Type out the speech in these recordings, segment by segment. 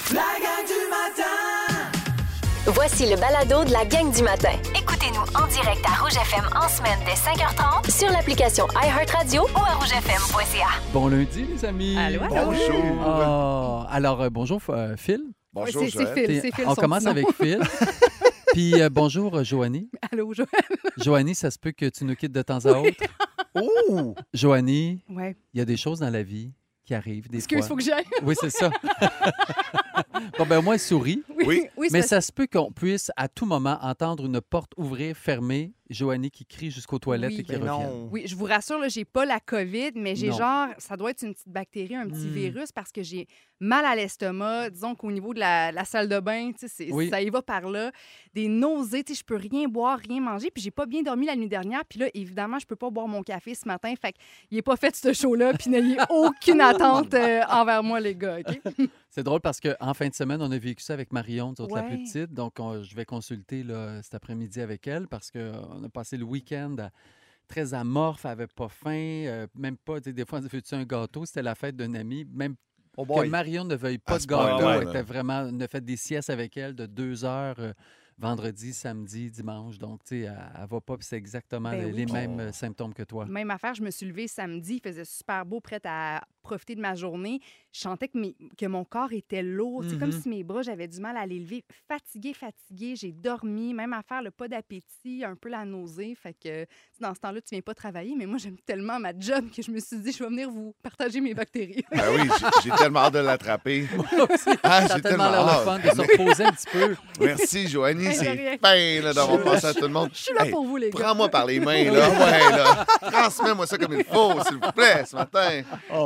La gang du matin! Voici le balado de la gang du matin. Écoutez-nous en direct à Rouge FM en semaine dès 5h30 Sur l'application iHeartRadio ou à rougefm.ca. Bon lundi, les amis. Allô, allô. Bonjour. Alors, bonjour, Phil. Bonjour, c'est Joël. Phil, c'est Phil. On son commence nom. avec Phil. Puis, bonjour, Joanie. Allô, Joël. Joanie, ça se peut que tu nous quittes de temps à autre. Oh! Joanie, Ouais. il y a des choses dans la vie qui arrivent des Excuse, fois. faut que j'aille. Oui, c'est ça. Bon, ben, au moins, souris. Oui. Mais ça se peut qu'on puisse à tout moment entendre une porte ouvrir, fermer, Joanie qui crie jusqu'aux toilettes Oui. et qui Mais revient. non. Oui, je vous rassure, là, j'ai pas la COVID, mais j'ai Non. genre, ça doit être une petite bactérie, un petit virus, parce que j'ai mal à l'estomac. Disons qu'au niveau de la salle de bain, tu sais, Oui. ça y va par là. Des nausées, tu sais, je peux rien boire, rien manger. Puis j'ai pas bien dormi la nuit dernière. Puis là, évidemment, je peux pas boire mon café ce matin. Fait qu'il est pas fait ce show-là. Puis n'ayez aucune attente envers moi, les gars, OK? C'est drôle parce qu'en fin de semaine, on a vécu ça avec Marion, nous autres, la plus Ouais. petite. Donc, je vais consulter là, cet après-midi avec elle parce qu'on a passé le week-end très amorphe, elle n'avait pas faim, même pas, tu sais, des fois, on dit, fais-tu un gâteau? C'était la fête d'un ami. Même Oh que boy. Marion ne veuille pas À de ce gâteau, point-là, elle là. était vraiment, on a fait des siestes avec elle de 2 heures. Vendredi, samedi, dimanche. Donc, tu sais, elle va pas, puis c'est exactement Ben les oui. mêmes symptômes que toi. Même affaire, je me suis levée samedi, il faisait super beau, prête à profiter de ma journée. Je sentais que mon corps était lourd. C'est comme si mes bras, j'avais du mal à les lever. Fatiguée, j'ai dormi. Même affaire, le pas d'appétit, un peu la nausée. Fait que dans ce temps-là, tu viens pas travailler, mais moi, j'aime tellement ma job que je me suis dit, je vais venir vous partager mes bactéries. Ben oui, j'ai tellement hâte de l'attraper. Ça Ah, a j'ai tellement tellement l'air le hâte. fun de se reposer un petit peu. Merci, Joanie. Hey, de C'est rien. fin là, d'avoir pensé à tout le monde. Je suis là Hey, pour vous, les gars. Prends-moi par les mains, là. Ouais, là. Transmets-moi ça comme il faut, s'il vous plaît, ce matin.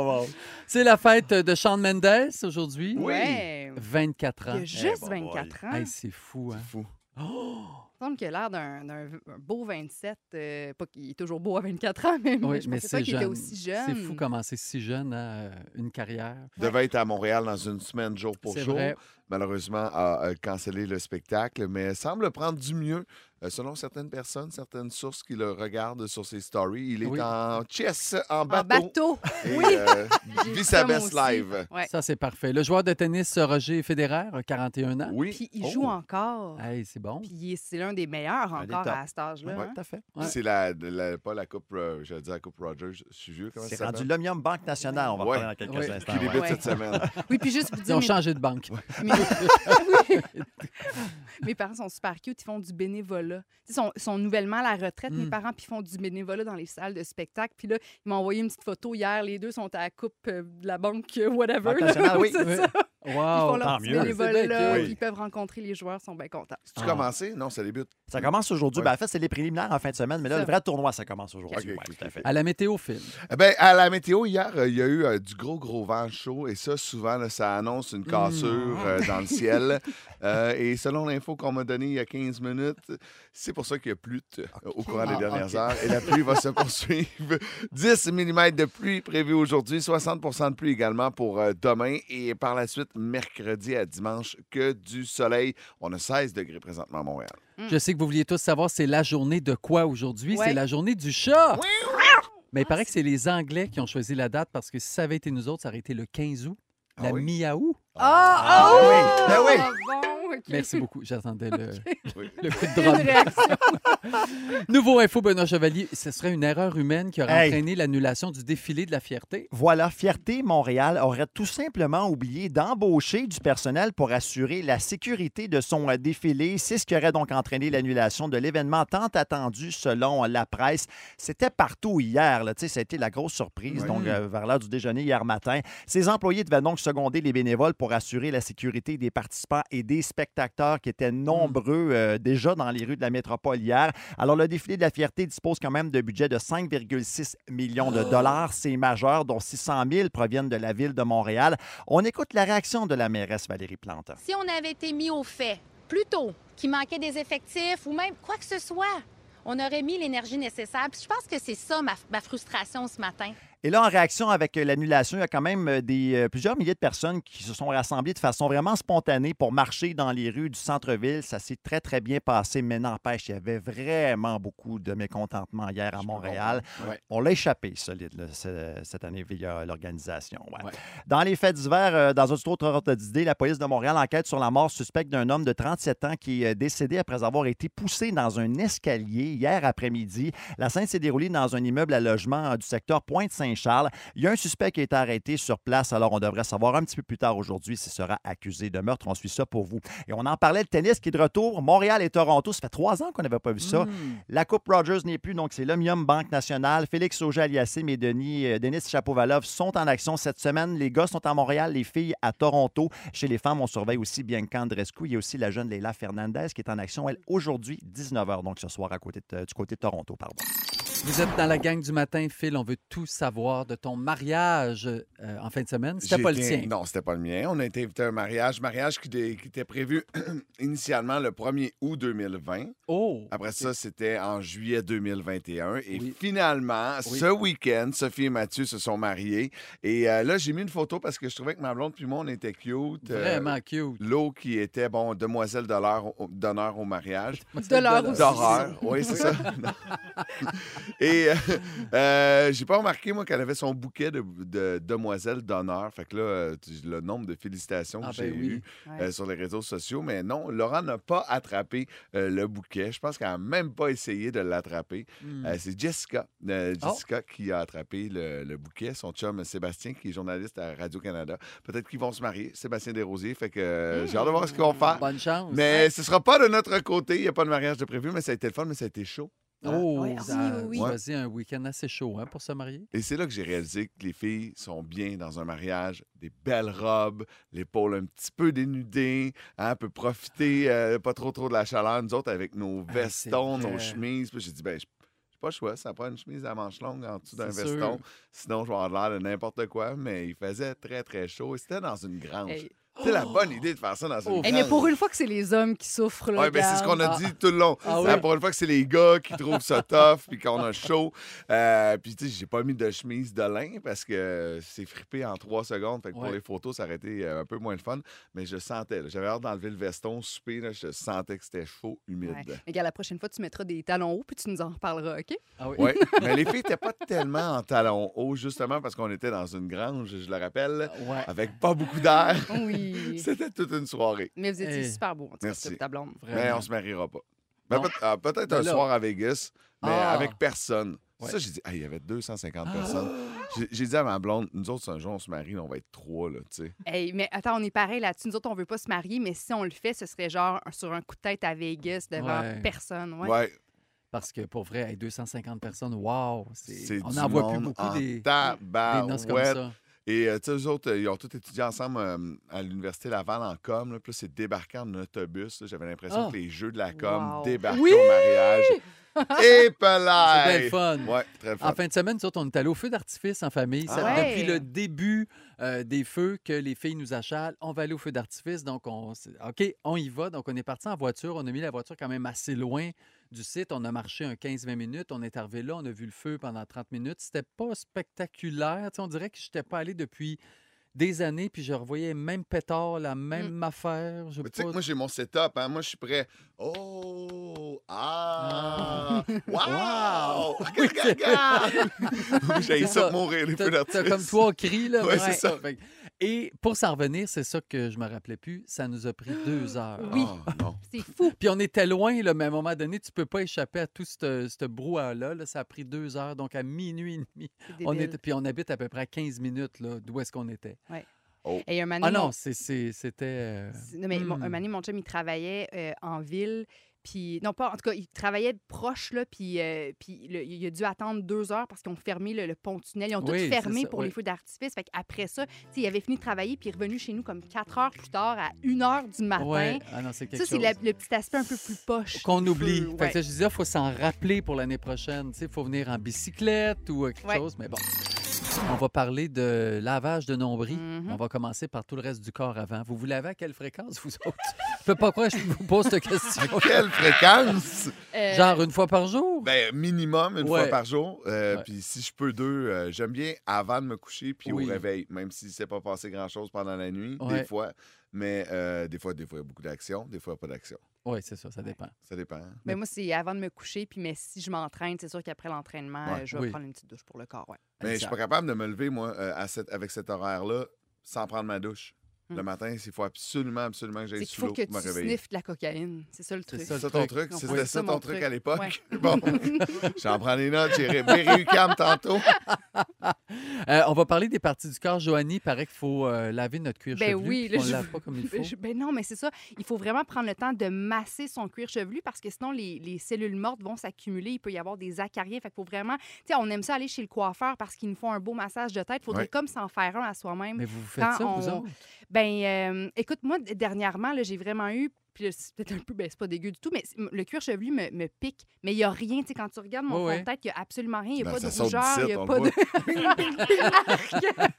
C'est la fête de Shawn Mendes aujourd'hui. Oui. Ouais. 24 Il ans. a juste bon, 24 ans. Hey, c'est fou, hein? Fou. Il me semble qu'il a l'air d'un beau 27. Pas qu'il est toujours beau à 24 ans, mais Oui, je mais pensais c'est pas qu'il était jeune. aussi jeune. C'est fou commencer si jeune, hein, une carrière. Devait être à Montréal dans une semaine, jour pour C'est jour. vrai. Malheureusement, a cancellé le spectacle, mais semble prendre du mieux. Selon certaines personnes, certaines sources qui le regardent sur ses stories, il est Oui. en chess, en En bateau. bateau. Et, Oui. J'ai vit vu sa ça, moi best aussi. live. Ouais. Ça, c'est parfait. Le joueur de tennis Roger Federer a 41 ans. Oui. Puis il joue encore. Hey, c'est bon. Puis c'est l'un des meilleurs Un des encore tops. à cet âge-là. Ouais. hein. Tout à fait. Ouais. C'est pas la coupe, j'allais dire la coupe Rogers, je suis vieux, comment C'est ça rendu s'appelle? l'Omnium Banque Nationale, on va Ouais. parler dans quelques Ouais. instants. Qui ouais. débute Ouais. cette semaine. Oui, puis juste vous Ils dire, ont changé de banque. mes parents sont super cute, ils font du bénévolat. Ils sont nouvellement à la retraite, mes Mm. parents, puis ils font du bénévolat dans les salles de spectacle. Puis là, ils m'ont envoyé une petite photo hier. Les deux sont à la coupe de la banque, whatever. Banque là. nationale, oui. C'est Oui. ça. Ils font Wow. leur tant petit mieux. bénévolat, C'est bien cute. puis ils peuvent rencontrer les joueurs, ils sont bien contents. Tu commencé? Non, ça débute. Ça commence aujourd'hui. Ouais. Ben, en fait, c'est les préliminaires en fin de semaine, mais là, Ça. le vrai tournoi, ça commence aujourd'hui. Ok, Ouais, ok, tout à fait. À la météo film. Eh ben, à la météo, hier, il y a eu du gros vent chaud. Et ça, souvent, là, ça annonce une cassure dans le ciel. Et selon l'info qu'on m'a donnée il y a 15 minutes, c'est pour ça qu'il y a plu au courant des dernières ok. heures. Et la pluie va se poursuivre. 10 mm de pluie prévue aujourd'hui, 60 de pluie également pour demain. Et par la suite, mercredi à dimanche, que du soleil. On a 16 degrés présentement à Montréal. Je sais que vous vouliez tous savoir, c'est la journée de quoi aujourd'hui? Ouais. C'est la journée du chat! Mais il paraît que c'est les Anglais qui ont choisi la date parce que si ça avait été nous autres, ça aurait été le 15 août. Ah La oui? mi-août. Ah, oui, ben oui. Bon, OK. Merci beaucoup. J'attendais Oui. le coup de Une drum. réaction. Nouveau info, Benoît Chevalier. Ce serait une erreur humaine qui aurait Hey. entraîné l'annulation du défilé de la fierté. Voilà, Fierté Montréal aurait tout simplement oublié d'embaucher du personnel pour assurer la sécurité de son défilé. C'est ce qui aurait donc entraîné l'annulation de l'événement tant attendu selon la presse. C'était partout hier. Là. Tu sais, ça a été la grosse surprise. Oui. Donc, vers l'heure du déjeuner hier matin, ces employés devaient donc seconder les bénévoles pour assurer la sécurité des participants et des spectateurs qui étaient nombreux déjà dans les rues de la métropole hier. Alors, le défilé de la fierté dispose quand même de budget de 5,6 millions de dollars. C'est majeur, dont 600 000 proviennent de la ville de Montréal. On écoute la réaction de la mairesse Valérie Plante. Si on avait été mis au fait plus tôt, qu'il manquait des effectifs ou même quoi que ce soit, on aurait mis l'énergie nécessaire. Puis je pense que c'est ça ma frustration ce matin. Et là, en réaction avec l'annulation, il y a quand même plusieurs milliers de personnes qui se sont rassemblées de façon vraiment spontanée pour marcher dans les rues du centre-ville. Ça s'est très, très bien passé, mais n'empêche, il y avait vraiment beaucoup de mécontentement hier à Montréal. Ouais. On l'a échappé solide là, cette année via l'organisation. Ouais. Ouais. Dans les faits divers, dans un autre ordre d'idée, la police de Montréal enquête sur la mort suspecte d'un homme de 37 ans qui est décédé après avoir été poussé dans un escalier hier après-midi. La scène s'est déroulée dans un immeuble à logement du secteur Pointe-Saint-Charles. Il y a un suspect qui a été arrêté sur place, alors on devrait savoir un petit peu plus tard aujourd'hui s'il sera accusé de meurtre. On suit ça pour vous. Et on en parlait, le tennis qui est de retour. Montréal et Toronto, ça fait 3 ans qu'on n'avait pas vu ça. La Coupe Rogers n'est plus, donc c'est l'Omnium Banque Nationale. Félix Auger-Aliassime et Denis Shapovalov sont en action cette semaine. Les gars sont à Montréal, les filles à Toronto. Chez les femmes, on surveille aussi Bianca Andreescu. Il y a aussi la jeune Leila Fernandez qui est en action, elle, aujourd'hui, 19h, donc ce soir, du côté de Toronto, pardon. Vous êtes dans la gang du matin, Phil. On veut tout savoir de ton mariage en fin de semaine. C'était pas le tien. Non, c'était pas le mien. On a été invité à un mariage qui était prévu initialement le 1er août 2020. Oh! Après ça, c'était en juillet 2021. Et Oui. finalement, ce week-end, Sophie et Mathieu se sont mariés. Et là, j'ai mis une photo parce que je trouvais que ma blonde puis moi, on était cute. Vraiment cute. L'eau qui était, demoiselle d'honneur au mariage. De l'heure aussi. D'horreur. Oui, c'est ça. Et j'ai pas remarqué, moi, qu'elle avait son bouquet de demoiselles d'honneur. Fait que là, le nombre de félicitations que j'ai eu sur les réseaux sociaux. Mais non, Laura n'a pas attrapé le bouquet. Je pense qu'elle n'a même pas essayé de l'attraper. C'est Jessica. Qui a attrapé le bouquet. Son chum Sébastien, qui est journaliste à Radio-Canada. Peut-être qu'ils vont se marier. Sébastien Desrosiers. Fait que j'ai hâte de voir ce qu'ils vont faire. Bonne chance. Mais ce sera pas de notre côté. Il n'y a pas de mariage de prévu, mais ça a été le fun, mais ça a été chaud. Oh, Ouais, ça a oui. choisi un week-end assez chaud pour se marier. Et c'est là que j'ai réalisé que les filles sont bien dans un mariage, des belles robes, l'épaule un petit peu dénudée, peut profiter pas trop de la chaleur. Nous autres, avec nos vestons, c'est nos vrai. chemises. Puis j'ai dit, j'ai pas le choix, ça prend une chemise à manches longues en dessous d'un C'est veston. sûr. Sinon, je vais avoir l'air de n'importe quoi. Mais il faisait très, très chaud. Et c'était dans une grange. Hey. C'est la bonne idée de faire ça dans une grange. Hey, mais pour une fois que c'est les hommes qui souffrent, là, Oui, ben c'est ce qu'on a regarde. dit tout le long. Ah Hein, oui. pour une fois que c'est les gars qui trouvent ça tough puis qu'on a chaud. Puis, tu sais, j'ai pas mis de chemise de lin parce que c'est frippé en 3 secondes. Fait que pour Ouais. les photos, ça aurait été un peu moins le fun. Mais je sentais, là, j'avais hâte d'enlever le veston, souper, là, je sentais que c'était chaud, humide. Ouais. Mais regarde, la prochaine fois, tu mettras des talons hauts puis tu nous en reparleras, OK? Ah oui. Oui, mais les filles n'étaient pas tellement en talons hauts, justement parce qu'on était dans une grange, je le rappelle, Ouais. avec pas beaucoup d'air. Oui. C'était toute une soirée. Mais vous étiez Hey. super beaux, en tout cas, Merci. toi et ta blonde. Mais Vraiment. on se mariera pas. Ben, Non. peut-être Ben un là. soir à Vegas, mais Ah. avec personne. Ouais. Ça, j'ai dit, il y avait 250 personnes. J'ai dit à ma blonde, nous autres, un jour, on se marie, on va être 3, là, tu sais. Hey, mais attends, on est pareil là-dessus. Nous autres, on veut pas se marier, mais si on le fait, ce serait genre sur un coup de tête à Vegas devant Ouais. personne. Ouais. Ouais, Parce que pour vrai, avec 250 personnes, wow! c'est On du n'en voit plus monde beaucoup en des noces comme tabarouette. ça. Et, tu sais, eux autres, ils ont tous étudié ensemble à l'Université Laval en com. Là. Puis là, c'est débarqué en autobus. Là. J'avais l'impression Ah. que les jeux de la com Wow. débarquaient Oui! au mariage. Et C'est bien le fun. Ouais, très fun. En fin de semaine, nous autres, on est allés au feu d'artifice en famille. Ah. Ça, Ouais. Depuis le début des feux que les filles nous achalent, on va aller au feu d'artifice. Donc, OK, on y va. Donc, on est parti en voiture. On a mis la voiture quand même assez loin du site. On a marché un 15-20 minutes. On est arrivé là. On a vu le feu pendant 30 minutes. C'était pas spectaculaire. Tu sais, on dirait que je n'étais pas allé depuis des années, puis je revoyais le même pétard, la même affaire. Je Mais tu sais que pas... moi, j'ai mon setup. Hein? Moi, je suis prêt. Oh! Ah! Wow! J'ai ça de mourir, les feux T'as d'artifice. comme 3 cris, là. Ouais, c'est ça. Fait que- Et pour s'en revenir, c'est ça que je me rappelais plus, ça nous a pris 2 heures. Oui. Oh, non. C'est fou. Puis on était loin, là, mais à un moment donné, tu peux pas échapper à tout ce brouhaha-là. Là. Ça a pris 2 heures, donc à minuit et demi. C'est Puis on habite à peu près à 15 minutes là, d'où est-ce qu'on était. Et un moment Ah donné, non, c'était... non, mais un moment donné, mon chum, il travaillait en ville. Puis, non, pas, en tout cas, il travaillait proche, là, puis il a dû attendre 2 heures parce qu'ils ont fermé le pont-tunnel. Ils ont Oui, tout fermé c'est ça, pour oui. les feux d'artifice. Fait qu'après ça, tu sais, il avait fini de travailler, puis il est revenu chez nous comme 4 heures plus tard, à 1 heure du matin. Ouais. Ah non, c'est quelque Ça, c'est chose. le petit aspect un peu plus poche. Qu'on du oublie. feu, Fait ouais. que ça, je disais, il faut s'en rappeler pour l'année prochaine. Il faut venir en bicyclette ou quelque Ouais. chose, mais bon. On va parler de lavage de nombril. Mhm. On va commencer par tout le reste du corps avant. Vous lavez à quelle fréquence, vous autres? Je peux pas croire que je vous pose cette question. Quelle fréquence? Genre une fois par jour? Ben, minimum une Ouais. fois par jour. Ouais. Puis si je peux 2, j'aime bien avant de me coucher puis Oui. au réveil, même si c'est pas passé grand-chose pendant la nuit, Ouais. des fois. Mais des fois, il y a beaucoup d'action, des fois, pas d'action. Oui, c'est ça, ça dépend. Ça dépend. Ben, moi, c'est avant de me coucher. Puis, mais si je m'entraîne, c'est sûr qu'après l'entraînement, Ouais. je vais Oui. prendre une petite douche pour le corps. Ouais. Mais je suis pas capable de me lever, moi, avec cet horaire-là, sans prendre ma douche. Hmm. Le matin, il faut absolument que j'aille C'est qu'il sous faut l'eau que pour me tu réveiller. sniffes de la cocaïne. C'est ça le truc. ça, C'est le ça ton truc. truc? Non, C'était c'est ça ça, ton mon truc truc. à l'époque? Ouais. Bon, j'en prends des notes. J'ai Berry-UQAM tantôt. On va parler des parties du corps. Joanie, il paraît qu'il faut laver notre cuir Ben chevelu. oui, puis là, on ne je- lave pas comme il faut. Ben non, mais c'est ça. Il faut vraiment prendre le temps de masser son cuir chevelu parce que sinon, les cellules mortes vont s'accumuler. Il peut y avoir des acariens. Fait qu'il faut vraiment... Tu sais, on aime ça aller chez le coiffeur parce qu'ils nous font un beau massage de tête. Il faudrait Ouais. comme s'en faire un à soi-même. Mais vous faites Quand ça, vous on- autres? Ben, écoute, moi, dernièrement, là, j'ai vraiment eu... Puis là, c'est peut-être un peu... Ben, c'est pas dégueu du tout, mais le cuir chevelu me pique. Mais il n'y a rien. Tu sais, quand tu regardes mon Ouais, fond de tête, il n'y a absolument rien. Il n'y a Ben, pas ça de saute rougeur. Il d'ici, n'y a on pas le de... voit.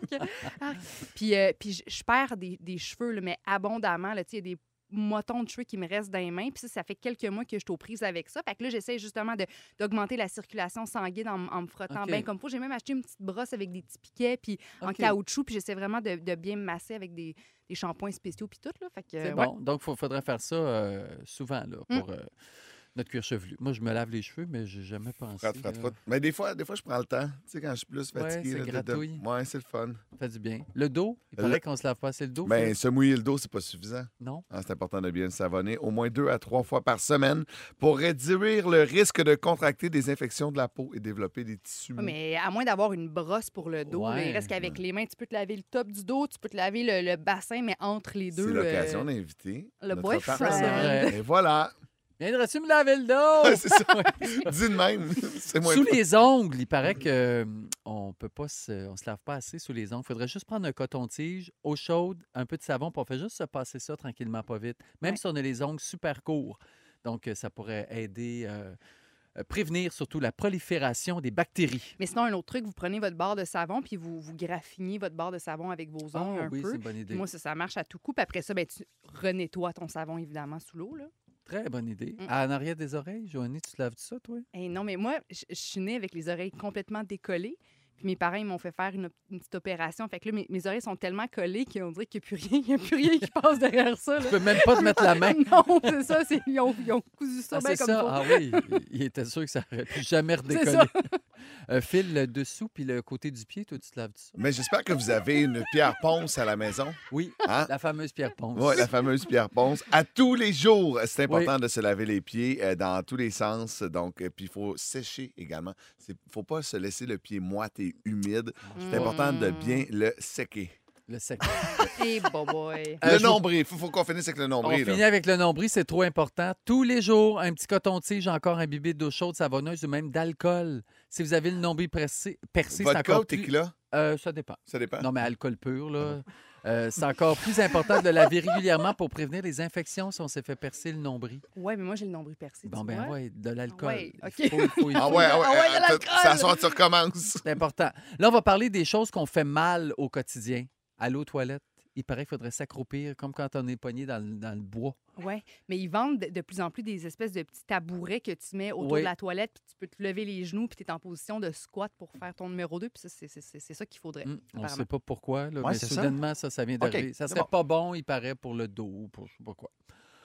Arc. Puis je perds des cheveux, là, mais abondamment. Là, il y a des motons de cheveux qui me restent dans les mains. Puis ça fait quelques mois que je suis aux prises avec ça. Fait que là, j'essaie justement d'augmenter la circulation sanguine en me frottant OK. bien comme il faut. J'ai même acheté une petite brosse avec des petits piquets puis en OK. caoutchouc. Puis j'essaie vraiment de bien me masser avec des shampoings spéciaux puis tout. Là. Fait que, C'est ouais. bon. Donc, il faudrait faire ça souvent là, pour notre cuir chevelu. Moi, je me lave les cheveux, mais j'ai jamais pensé. Frotte. Mais des fois, je prends le temps. Tu sais, quand je suis plus Ouais, fatigué. ça là, gratouille. Ouais, c'est le fun. Ça fait du bien. Le dos, il Le- paraît qu'on se lave pas assez le dos. Ben, Phil? se mouiller le dos, c'est pas suffisant. Non? C'est important de bien le savonner au moins 2 à 3 fois par semaine pour réduire le risque de contracter des infections de la peau et développer des tissus Ouais, mous. mais à moins d'avoir une brosse pour le dos, là, Ouais. il reste qu'avec les mains, tu peux te laver le top du dos, tu peux te laver le bassin, mais entre les deux. C'est l'occasion d'inviter le notre boyfriend. partenaire. C'est Et voilà. Viendrais-tu me laver le dos? Ouais, c'est ça. Dis de même. C'est moins Sous fun. les ongles, il paraît que on peut pas on se lave pas assez sous les ongles. Il faudrait juste prendre un coton-tige, eau chaude, un peu de savon, puis on fait juste se passer ça tranquillement, pas vite. Même Ouais. si on a les ongles super courts. Donc, ça pourrait aider, prévenir surtout la prolifération des bactéries. Mais sinon, un autre truc, vous prenez votre barre de savon puis vous graffinez votre barre de savon avec vos ongles un oui, peu. c'est une bonne idée. Puis moi, ça marche à tout coup. Puis après ça, ben, tu renettoies ton savon, évidemment, sous l'eau. Là. Très bonne idée. Mm. En arrière des oreilles, Joanie, tu te laves ça, toi? Eh non, mais moi, je suis née avec les oreilles complètement décollées. Puis mes parents, ils m'ont fait faire une petite opération. Fait que là, mes oreilles sont tellement collées qu'on dirait qu'il n'y a plus rien qui passe derrière ça. Tu Là. peux même pas te mettre la main. Non, c'est ça. Ils ont cousu ça Ah, bien c'est comme ça? faut. Ah oui, il était sûr que ça aurait pu jamais C'est redécoller. ça. Phil, le dessous puis le côté du pied, toi, tu te laves ça? Mais j'espère que vous avez une pierre ponce à la maison. Oui, Hein? la fameuse pierre ponce. Oui, la fameuse pierre ponce. À tous les jours, c'est important de se laver les pieds dans tous les sens. Donc, puis il faut sécher également. Il ne faut pas se laisser le pied moite et humide. C'est important de bien le séquer. Le sec. Et boy. Le je- nombril, il faut qu'on finisse avec le On nombril. là. finit avec le nombril, c'est trop important. Tous les jours, un petit coton-tige encore imbibé d'eau chaude, savonneuse ou même d'alcool. Si vous avez le nombril percé, c'est Vodka encore ou plus... tequila, Ça dépend. ça dépend. Non, mais alcool pur, là. C'est encore plus important de le laver régulièrement pour prévenir les infections si on s'est fait percer le nombril. Ouais, mais moi, j'ai le nombril percé. Bon, tu ben vois. ouais, de l'alcool. Ouais, OK. Il faut. Ah ouais, Ah ouais, il y a l'alcool! ça sort, tu recommences. C'est important. Là, on va parler des choses qu'on fait mal au quotidien. Aller aux toilettes. Il paraît qu'il faudrait s'accroupir, comme quand on est pogné dans le bois. Oui, mais ils vendent de plus en plus des espèces de petits tabourets que tu mets autour Oui. de la toilette, puis tu peux te lever les genoux, puis tu es en position de squat pour faire ton numéro 2, puis ça, c'est ça qu'il faudrait. On ne apparemment. sait pas pourquoi, là, Ouais, mais c'est ça. soudainement, ça vient d'arriver. OK, Ça c'est serait bon. pas bon, il paraît, pour le dos ou pour je sais pas quoi.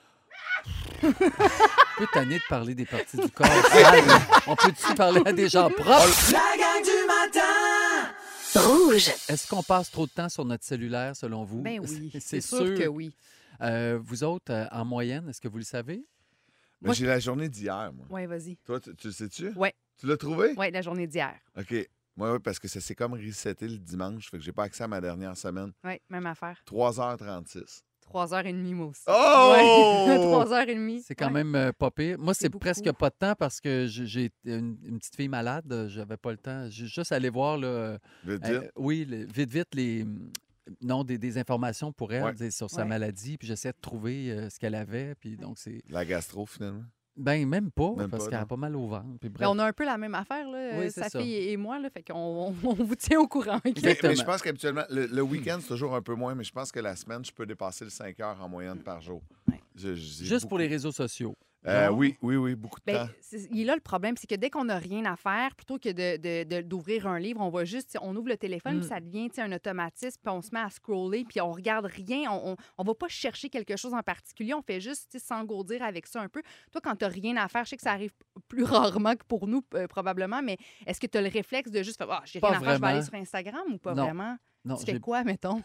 Un peu tanné de parler des parties du corps sales. On peut-tu parler à des gens propres? La gang du matin! Rouge. Est-ce qu'on passe trop de temps sur notre cellulaire, selon vous? Ben oui, C'est c'est sûr que oui. Vous autres, en moyenne, est-ce que vous le savez? Mais Moi, j'ai la journée d'hier, moi. Oui, vas-y. Toi, tu le sais-tu? Ouais. Tu l'as trouvé? Oui, la journée d'hier. OK. Moi, oui, parce que ça s'est comme reseté le dimanche, fait que j'ai pas accès à ma dernière semaine. Oui, même affaire. 3h36. 3h30, moi aussi. Oh! Ouais. 3h30. C'est quand Ouais. même pas pire. Moi, c'est beaucoup. presque pas de temps parce que j'ai une petite fille malade. J'avais pas le temps. J'ai juste allé voir, là, Vite, vite. oui, vite, des informations pour elle Ouais. sur sa Ouais. maladie. Puis j'essaie de trouver ce qu'elle avait. Puis donc, c'est... La gastro, finalement. Ben, même pas, Même parce pas, qu'elle a non. pas mal au ventre. Puis bref. Ben, on a un peu la même affaire, là, Oui, c'est sa ça. fille et moi, là, fait qu'on on vous tient au courant. OK? Mais Exactement. je pense qu'habituellement, le week-end, c'est toujours un peu moins, mais je pense que la semaine, je peux dépasser le 5 heures en moyenne par jour. Ouais. Juste pour les réseaux sociaux. Oui, beaucoup de Ben, temps. il est là le problème, c'est que dès qu'on n'a rien à faire, plutôt que d'ouvrir un livre, on va juste, on ouvre le téléphone, puis ça devient un automatisme, puis on se met à scroller, puis on regarde rien, on va pas chercher quelque chose en particulier, on fait juste s'engourdir avec ça un peu. Toi, quand tu n'as rien à faire, je sais que ça arrive plus rarement que pour nous, probablement, mais est-ce que tu as le réflexe de juste faire, j'ai Pas rien à faire, je vais aller vraiment. sur Instagram ou pas Non. vraiment? Non, Tu fais quoi, mettons?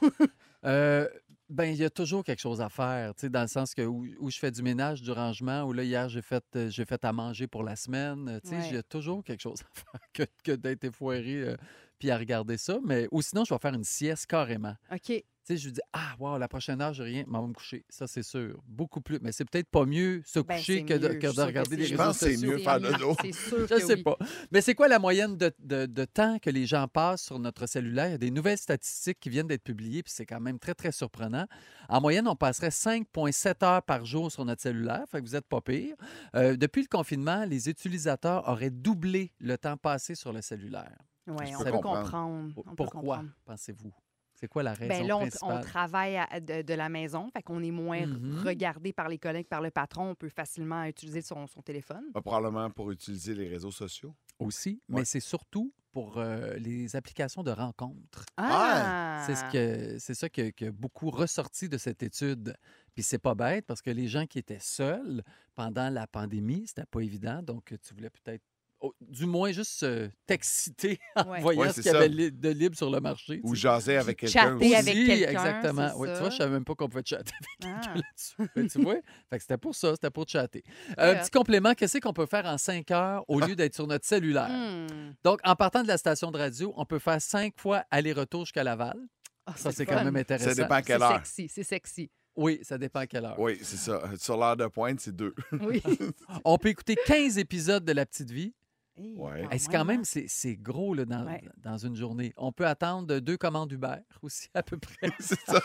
Ben, il y a toujours quelque chose à faire, tu sais, dans le sens que où je fais du ménage, du rangement, où là, hier, j'ai fait à manger pour la semaine. Tu sais, Ouais. il y a toujours quelque chose à faire que d'être effoiré puis à regarder ça. Mais, ou sinon, je vais faire une sieste carrément. OK. Tu sais, je lui dis, wow, la prochaine heure, j'ai rien, mais on va me coucher. Ça, c'est sûr. Beaucoup plus. Mais c'est peut-être pas mieux se Ben, coucher c'est que de, mieux. que Je de suis sûre que regarder c'est les Je réseaux pense que c'est sociaux. mieux faire mieux. dodo. C'est sûr Je que sais oui. pas. Mais c'est quoi la moyenne de temps que les gens passent sur notre cellulaire? Il y a des nouvelles statistiques qui viennent d'être publiées, puis c'est quand même très, très surprenant. En moyenne, on passerait 5,7 heures par jour sur notre cellulaire, fait que vous n'êtes pas pire. Depuis le confinement, les utilisateurs auraient doublé le temps passé sur le cellulaire. Oui, Je on peux peut comprendre. comprendre. On peut Pourquoi, comprendre. pensez-vous? C'est quoi la raison Ben là, on principale? travaille de la maison, fait qu'on est moins Mhm. regardé par les collègues, par le patron. On peut facilement utiliser son téléphone. Probablement pour utiliser les réseaux sociaux. Aussi, Ouais. mais c'est surtout pour les applications de rencontres. Ah! C'est ça qui a beaucoup ressorti de cette étude. Puis c'est pas bête parce que les gens qui étaient seuls pendant la pandémie, c'était pas évident. Donc, tu voulais peut-être, du moins, juste t'exciter en Ouais. voyant Ouais, ce c'est qu'il y avait ça. de libre sur le marché. Ou tu sais. jaser avec Puis quelqu'un chatter aussi. avec Aussi, quelqu'un, exactement. c'est Ouais, tu ça. vois, je savais même pas qu'on pouvait chatter avec Ah. quelqu'un là-dessus. Ben, tu vois? Fait que c'était pour ça, c'était pour chatter. Ouais. Petit complément, qu'est-ce qu'on peut faire en 5 heures au lieu d'être sur notre cellulaire? Hmm. Donc, en partant de la station de radio, on peut faire 5 fois aller-retour jusqu'à Laval. Ah, Ça, c'est le quand fun. même intéressant. Ça dépend à quelle C'est heure. sexy, c'est sexy. Oui, ça dépend à quelle heure. Oui, c'est ça. Sur l'heure de pointe, c'est 2. Oui. On peut écouter 15 épisodes de La Petite Vie. Ouais. Hey, c'est quand même, c'est gros là, Ouais. dans une journée. On peut attendre 2 commandes Uber aussi, à peu près. C'est ça.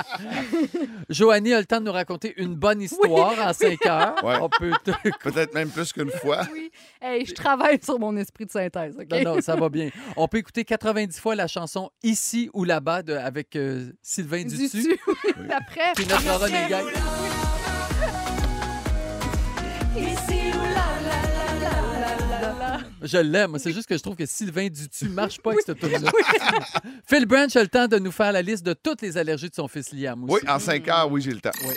Joanie a le temps de nous raconter une bonne histoire en 5 heures. Ouais. On peut... Peut-être même plus qu'une fois. Oui. Hey, je travaille sur mon esprit de synthèse, OK? Non, non, ça va bien. On peut écouter 90 fois la chanson Ici ou là-bas avec Sylvain Dutu. Dutu. Après, Puis notre renégade. Je l'aime. C'est juste que je trouve que Sylvain Dutu marche pas avec cette tune-là. Phil Branch a le temps de nous faire la liste de toutes les allergies de son fils Liam aussi. Oui, en 5 heures, oui, j'ai le temps. Oui.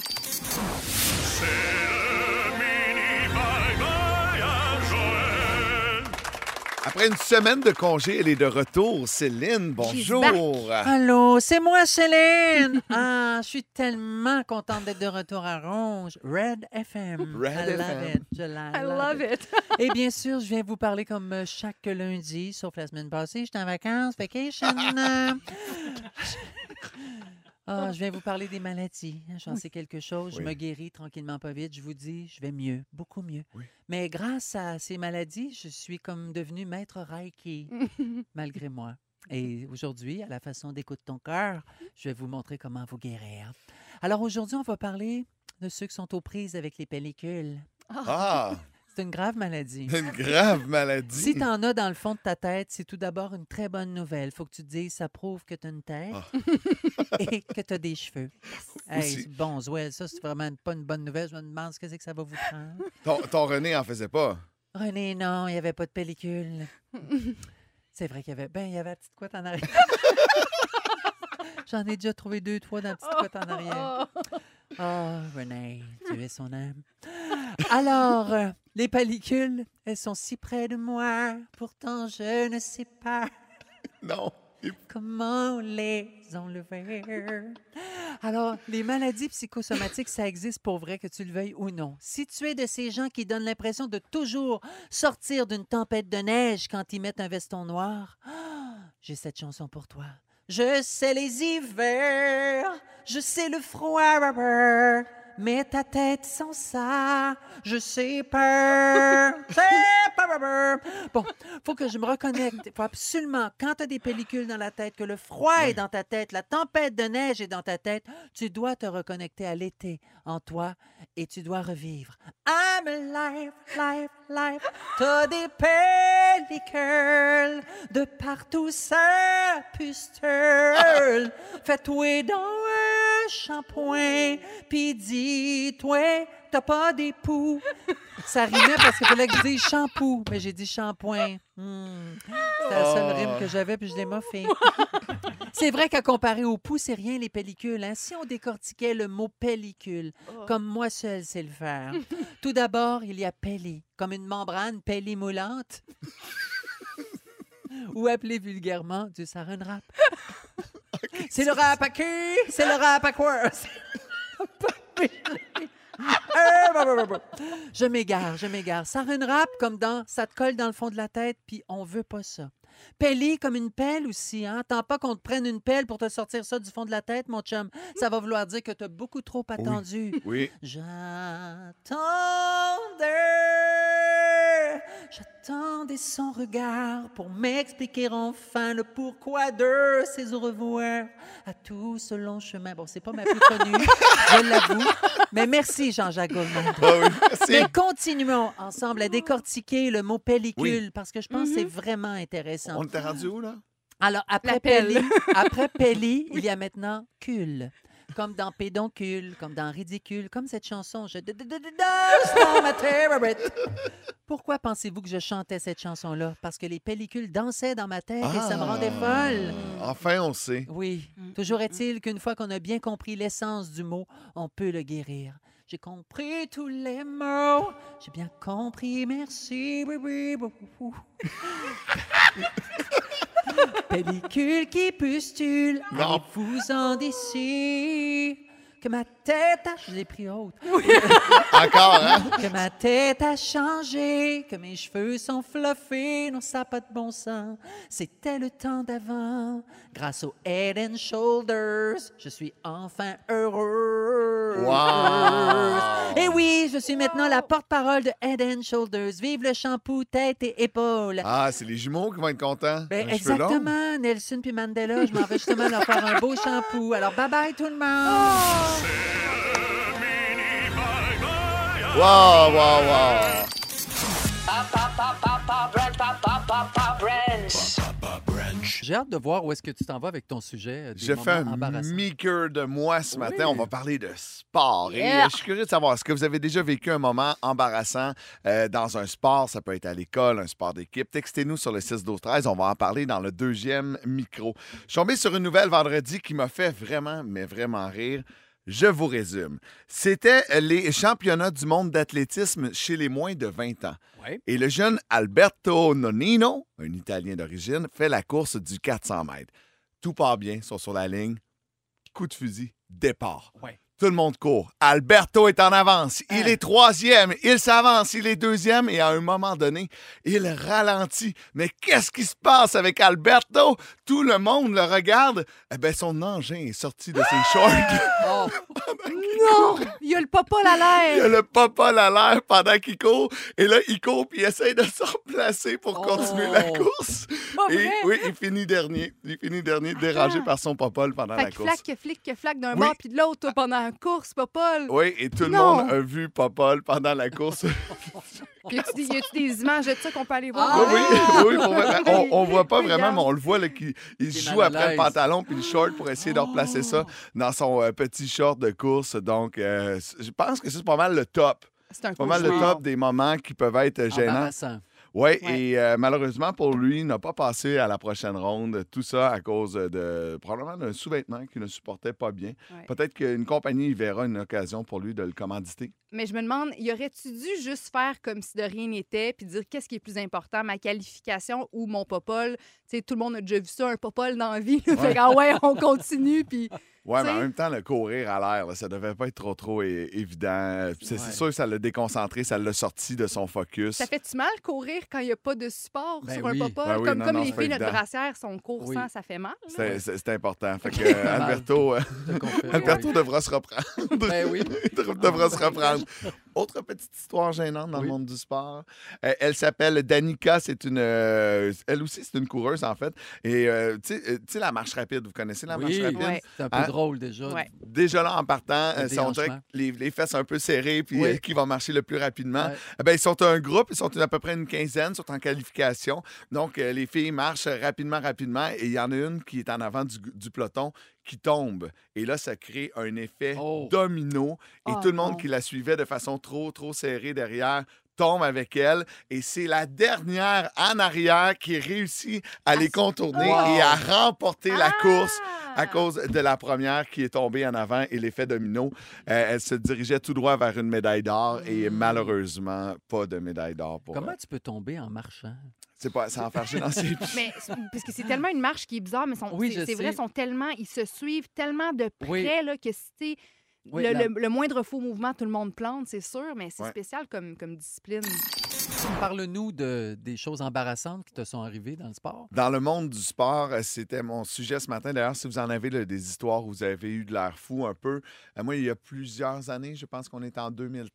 Après une semaine de congé, elle est de retour. Céline, bonjour. Allô, c'est moi, Céline. Je suis tellement contente d'être de retour à Rouge. Red FM. Red I love FM. it. I love it. Et bien sûr, je viens vous parler comme chaque lundi, sauf la semaine passée. J'étais en vacances, vacation. Je viens vous parler des maladies. J'en sais quelque chose. Je Oui. me guéris tranquillement, pas vite. Je vous dis, je vais mieux, beaucoup mieux. Oui. Mais grâce à ces maladies, je suis comme devenue maître Reiki, malgré moi. Et aujourd'hui, à la façon d'écoute ton cœur, je vais vous montrer comment vous guérir. Alors aujourd'hui, on va parler de ceux qui sont aux prises avec les pellicules. Ah, C'est une grave maladie. une grave maladie. Si tu en as dans le fond de ta tête, c'est tout d'abord une très bonne nouvelle. Faut que tu te dises, ça prouve que tu as une tête et que tu as des cheveux. Hey, Aussi. bon, ouais, ça, c'est vraiment pas une bonne nouvelle. Je me demande ce que c'est que ça va vous prendre. Ton René en faisait pas. René, non, il n'y avait pas de pellicule. C'est vrai qu'il y avait... il y avait la petite couette en arrière. J'en ai déjà trouvé 2, 3 dans la petite couette en arrière. Oh, René, tu es son âme. Alors, les pellicules, elles sont si près de moi. Pourtant, je ne sais pas Non. comment les enlever. Alors, les maladies psychosomatiques, ça existe pour vrai, que tu le veuilles ou non. Si tu es de ces gens qui donnent l'impression de toujours sortir d'une tempête de neige quand ils mettent un veston noir, j'ai cette chanson pour toi. Je sais les hivers, je sais le froid, mais ta tête sans ça, je sais peur. C'est peur. Bon, faut que je me reconnecte. Il faut absolument, quand tu as des pellicules dans la tête, que le froid est dans ta tête, la tempête de neige est dans ta tête, tu dois te reconnecter à l'été en toi et tu dois revivre. I'm alive, live, live. T'as des pellicules de partout, ça pustule. Fais-toi dans un shampoing, puis dis-toi, t'as pas d'époux. Ça rimait parce qu'il fallait que je dise shampoo, mais j'ai dit shampoing. C'était la seule rime que j'avais, puis je l'ai moffé. C'est vrai qu'à comparer au pouls, c'est rien les pellicules. Hein? Si on décortiquait le mot pellicule, comme moi seule sais le faire. Tout d'abord, il y a pelli, comme une membrane pelli-moulante, ou appelé vulgairement du saran wrap. C'est le rap à qui? C'est le rap à quoi? Je m'égare. Saran wrap comme dans ça te colle dans le fond de la tête, puis on veut pas ça. Pelli comme une pelle aussi, hein? Attends pas qu'on te prenne une pelle pour te sortir ça du fond de la tête, mon chum. Ça va vouloir dire que t'as beaucoup trop attendu. Oui. J'attendais son regard pour m'expliquer enfin le pourquoi de ses au revoir à tout ce long chemin. Bon, c'est pas ma plus connue, je l'avoue. Mais merci, Jean-Jacques Goldman. Ah oui, merci. Mais continuons ensemble à décortiquer le mot pellicule parce que je pense que c'est vraiment intéressant. On était rendu où, là? Alors, après pelli, il y a maintenant cul. Comme dans pédoncule, comme dans ridicule, comme cette chanson. Je danse dans ma favorite. Pourquoi pensez-vous que je chantais cette chanson-là? Parce que les pellicules dansaient dans ma tête et ça me rendait folle. Enfin, on sait. Oui. Toujours est-il qu'une fois qu'on a bien compris l'essence du mot, on peut le guérir. J'ai compris tous les mots. J'ai bien compris, merci. Oui. Pellicule qui pustule, allez-vous-en d'ici. Que ma tête a... Je l'ai pris haute. Encore, hein? Que ma tête a changé, que mes cheveux sont fluffés. Non, ça n'a pas de bon sens. C'était le temps d'avant. Grâce au Head and Shoulders, je suis enfin heureuse. Wow! Et oui, je suis maintenant la porte-parole de Head and Shoulders. Vive le shampoo, tête et épaules. Ah, c'est les jumeaux qui vont être contents. Ben, Un cheveu long. exactement, Nelson puis Mandela. Je m'en vais justement leur faire un beau shampoo. Alors, bye-bye tout le monde! Wow! J'ai hâte de voir où est-ce que tu t'en vas avec ton sujet. Je fais un maker de moi ce matin. On va parler de sport. Et je suis curieux de savoir, est-ce que vous avez déjà vécu un moment embarrassant dans un sport? Ça peut être à l'école, un sport d'équipe. Textez-nous sur le 6-12-13. On va en parler dans le deuxième micro. Je suis tombé sur une nouvelle vendredi qui m'a fait vraiment, mais vraiment rire. Je vous résume. C'était les championnats du monde d'athlétisme chez les moins de 20 ans. Ouais. Et le jeune Alberto Nonino, un Italien d'origine, fait la course du 400 mètres. Tout part bien, ils sont sur la ligne. Coup de fusil, départ. Ouais. Tout le monde court. Alberto est en avance. Il est troisième. Il s'avance. Il est deuxième. Et à un moment donné, il ralentit. Mais qu'est-ce qui se passe avec Alberto? Tout le monde le regarde. Eh bien, son engin est sorti de ses shorts. Non! Il y a le popole à l'air! Il a le popole à l'air pendant qu'il court. Et là, il court puis il essaie de se replacer pour continuer la course. Et oui, il finit dernier. Il finit dernier, dérangé par son popole pendant la course. Que flaque d'un bord puis de l'autre toi, pendant la course, popole. Oui, et tout le monde a vu popole pendant la course. Y a-tu des images de ça qu'on peut aller voir? Oui, pour vrai. On voit pas vraiment, mais on le voit là, qu'il joue après le pantalon puis le short pour essayer de replacer ça dans son petit short de course. Donc, je pense que c'est pas mal le top. C'est pas mal le top des moments qui peuvent être gênants. Oui, et malheureusement pour lui, il n'a pas passé à la prochaine ronde. Tout ça à cause de probablement d'un sous-vêtement qu'il ne supportait pas bien. Ouais. Peut-être qu'une compagnie verra une occasion pour lui de le commanditer. Mais je me demande, y aurait-tu dû juste faire comme si de rien n'était puis dire qu'est-ce qui est plus important, ma qualification ou mon popole? Tu sais, tout le monde a déjà vu ça, un popole dans la vie. Fait que, on continue puis Ouais, mais en T'sais? même temps, le courir à l'air, là, ça devait pas être trop évident. Puis c'est Ouais. sûr que ça l'a déconcentré, ça l'a sorti de son focus. Ça fait-tu mal courir quand il n'y a pas de support Ben sur oui. un papa? Ben oui, comme non, comme non, les c'est pas filles, notre évident. brassière, son cours Oui. sans, ça fait mal. là. C'est important. Fait que Alberto, Je te confirme, Alberto oui. devra se reprendre. Ben oui. devra se reprendre. Autre petite histoire gênante dans Oui. le monde du sport. Elle s'appelle Danica. C'est une, elle aussi, c'est une coureuse, en fait. Et tu sais, la marche rapide, vous connaissez la marche Oui, rapide? Ouais. c'est un peu Hein? drôle déjà. Ouais. Déjà là, en partant, Le on dirait que déhanchement. les fesses un peu serrées, puis Oui. qui va marcher le plus rapidement. Ouais. Eh ben, ils sont un groupe, ils sont à peu près une quinzaine, sont en qualification. Donc, les filles marchent rapidement, et il y en a une qui est en avant du peloton qui tombe. Et là, ça crée un effet Oh. domino. Et Oh tout le monde non. qui la suivait de façon trop serrée derrière tombe avec elle. Et c'est la dernière en arrière qui réussit à les contourner Wow. et à remporter la course Ah! à cause de la première qui est tombée en avant et l'effet domino. Elle se dirigeait tout droit vers une médaille d'or et malheureusement, pas de médaille d'or pour Comment elle. tu peux tomber en marchant? C'est pas ça enfarger dans ses pieds. Mais parce que c'est tellement une marche qui est bizarre, mais Oui, c'est je vrai, sais. ils se suivent tellement de près Oui. là, que si Oui, le moindre faux mouvement, tout le monde plante, c'est sûr, mais c'est Ouais. spécial comme discipline. Parle-nous des choses embarrassantes qui te sont arrivées dans le sport. Dans le monde du sport, c'était mon sujet ce matin. D'ailleurs, si vous en avez là, des histoires où vous avez eu de l'air fou un peu, moi, il y a plusieurs années, je pense qu'on est en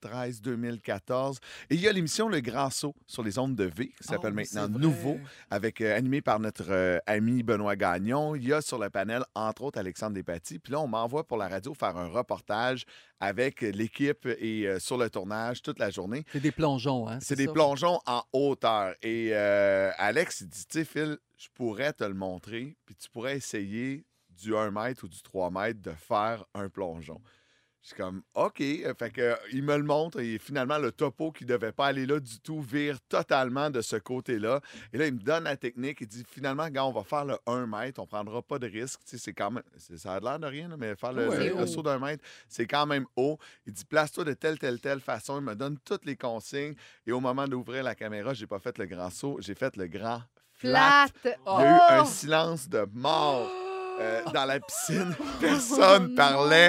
2013-2014, et il y a l'émission Le Grand Saut sur les ondes de V, qui s'appelle Oh, maintenant c'est vrai. Nouveau, avec animé par notre ami Benoît Gagnon. Il y a sur le panel, entre autres, Alexandre Despatie. Puis là, on m'envoie pour la radio faire un reportage avec l'équipe et sur le tournage toute la journée. C'est des plongeons, hein? C'est des ça? plongeons en hauteur. Et Alex, il dit, tu sais, Phil, je pourrais te le montrer, puis tu pourrais essayer du 1 mètre ou du 3 mètres de faire un plongeon. Je suis comme, OK. Fait que, il me le montre et finalement, le topo qui ne devait pas aller là du tout vire totalement de ce côté-là. Et là, il me donne la technique. Il dit, finalement, gars, on va faire le 1 mètre. On ne prendra pas de risque. Tu sais, c'est quand même, ça a l'air de rien, là, mais faire Ouais. le saut d'1 mètre, c'est quand même haut. Il dit, place-toi de telle façon. Il me donne toutes les consignes. Et au moment d'ouvrir la caméra, je n'ai pas fait le grand saut. J'ai fait le grand flat. Flat! Il y a eu un silence de mort. Dans la piscine, personne non. parlait.